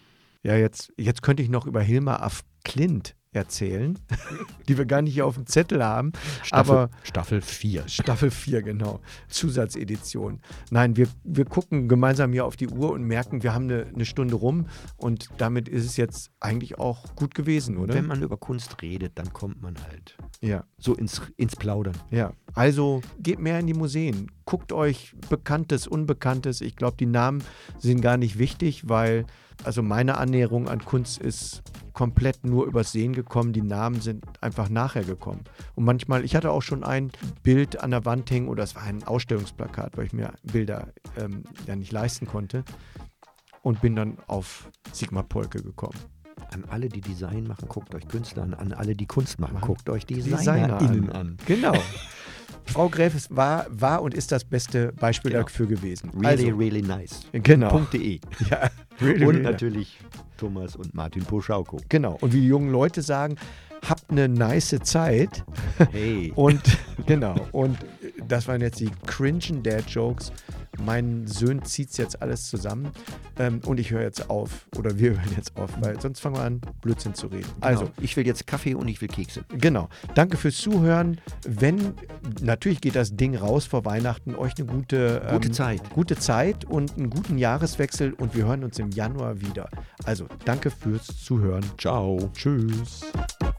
Ja, jetzt, jetzt könnte ich noch über Hilma af Klint erzählen, die wir gar nicht hier auf dem Zettel haben. Staffel, aber Staffel vier. Staffel vier, genau. Zusatzedition. Nein, wir, wir gucken gemeinsam hier auf die Uhr und merken, wir haben eine, eine Stunde rum und damit ist es jetzt eigentlich auch gut gewesen, oder? Wenn man über Kunst redet, dann kommt man halt Ja, so ins, ins Plaudern. ja. Also geht mehr in die Museen. Guckt euch Bekanntes, Unbekanntes. Ich glaube, die Namen sind gar nicht wichtig, weil also meine Annäherung an Kunst ist komplett nur übers Sehen gekommen. Die Namen sind einfach nachher gekommen. Und manchmal, ich hatte auch schon ein Bild an der Wand hängen, oder es war ein Ausstellungsplakat, weil ich mir Bilder ähm, ja nicht leisten konnte, und bin dann auf Sigmar Polke gekommen. An alle, die Design machen, guckt euch Künstler an. An alle, die Kunst machen, Machen. guckt euch Designer DesignerInnen an. an. Genau. Frau Gräfes war, war und ist das beste Beispiel Genau. dafür gewesen. Really, Also, really nice. genau. .de. Ja, really, Und really. natürlich Thomas und Martin Poschauko. Genau. Und wie die jungen Leute sagen, habt eine nice Zeit. Hey. Und genau. Und das waren jetzt die cringen Dad-Jokes. Mein Sohn zieht es jetzt alles zusammen. Ähm, und ich höre jetzt auf. Oder wir hören jetzt auf, weil sonst fangen wir an, Blödsinn zu reden. Also, Genau. Ich will jetzt Kaffee und ich will Kekse. genau. Danke fürs Zuhören. Wenn, natürlich geht das Ding raus vor Weihnachten. Euch eine gute, Gute ähm, Zeit. gute Zeit und einen guten Jahreswechsel. Und wir hören uns im Januar wieder. Also, danke fürs Zuhören. Ciao. Tschüss.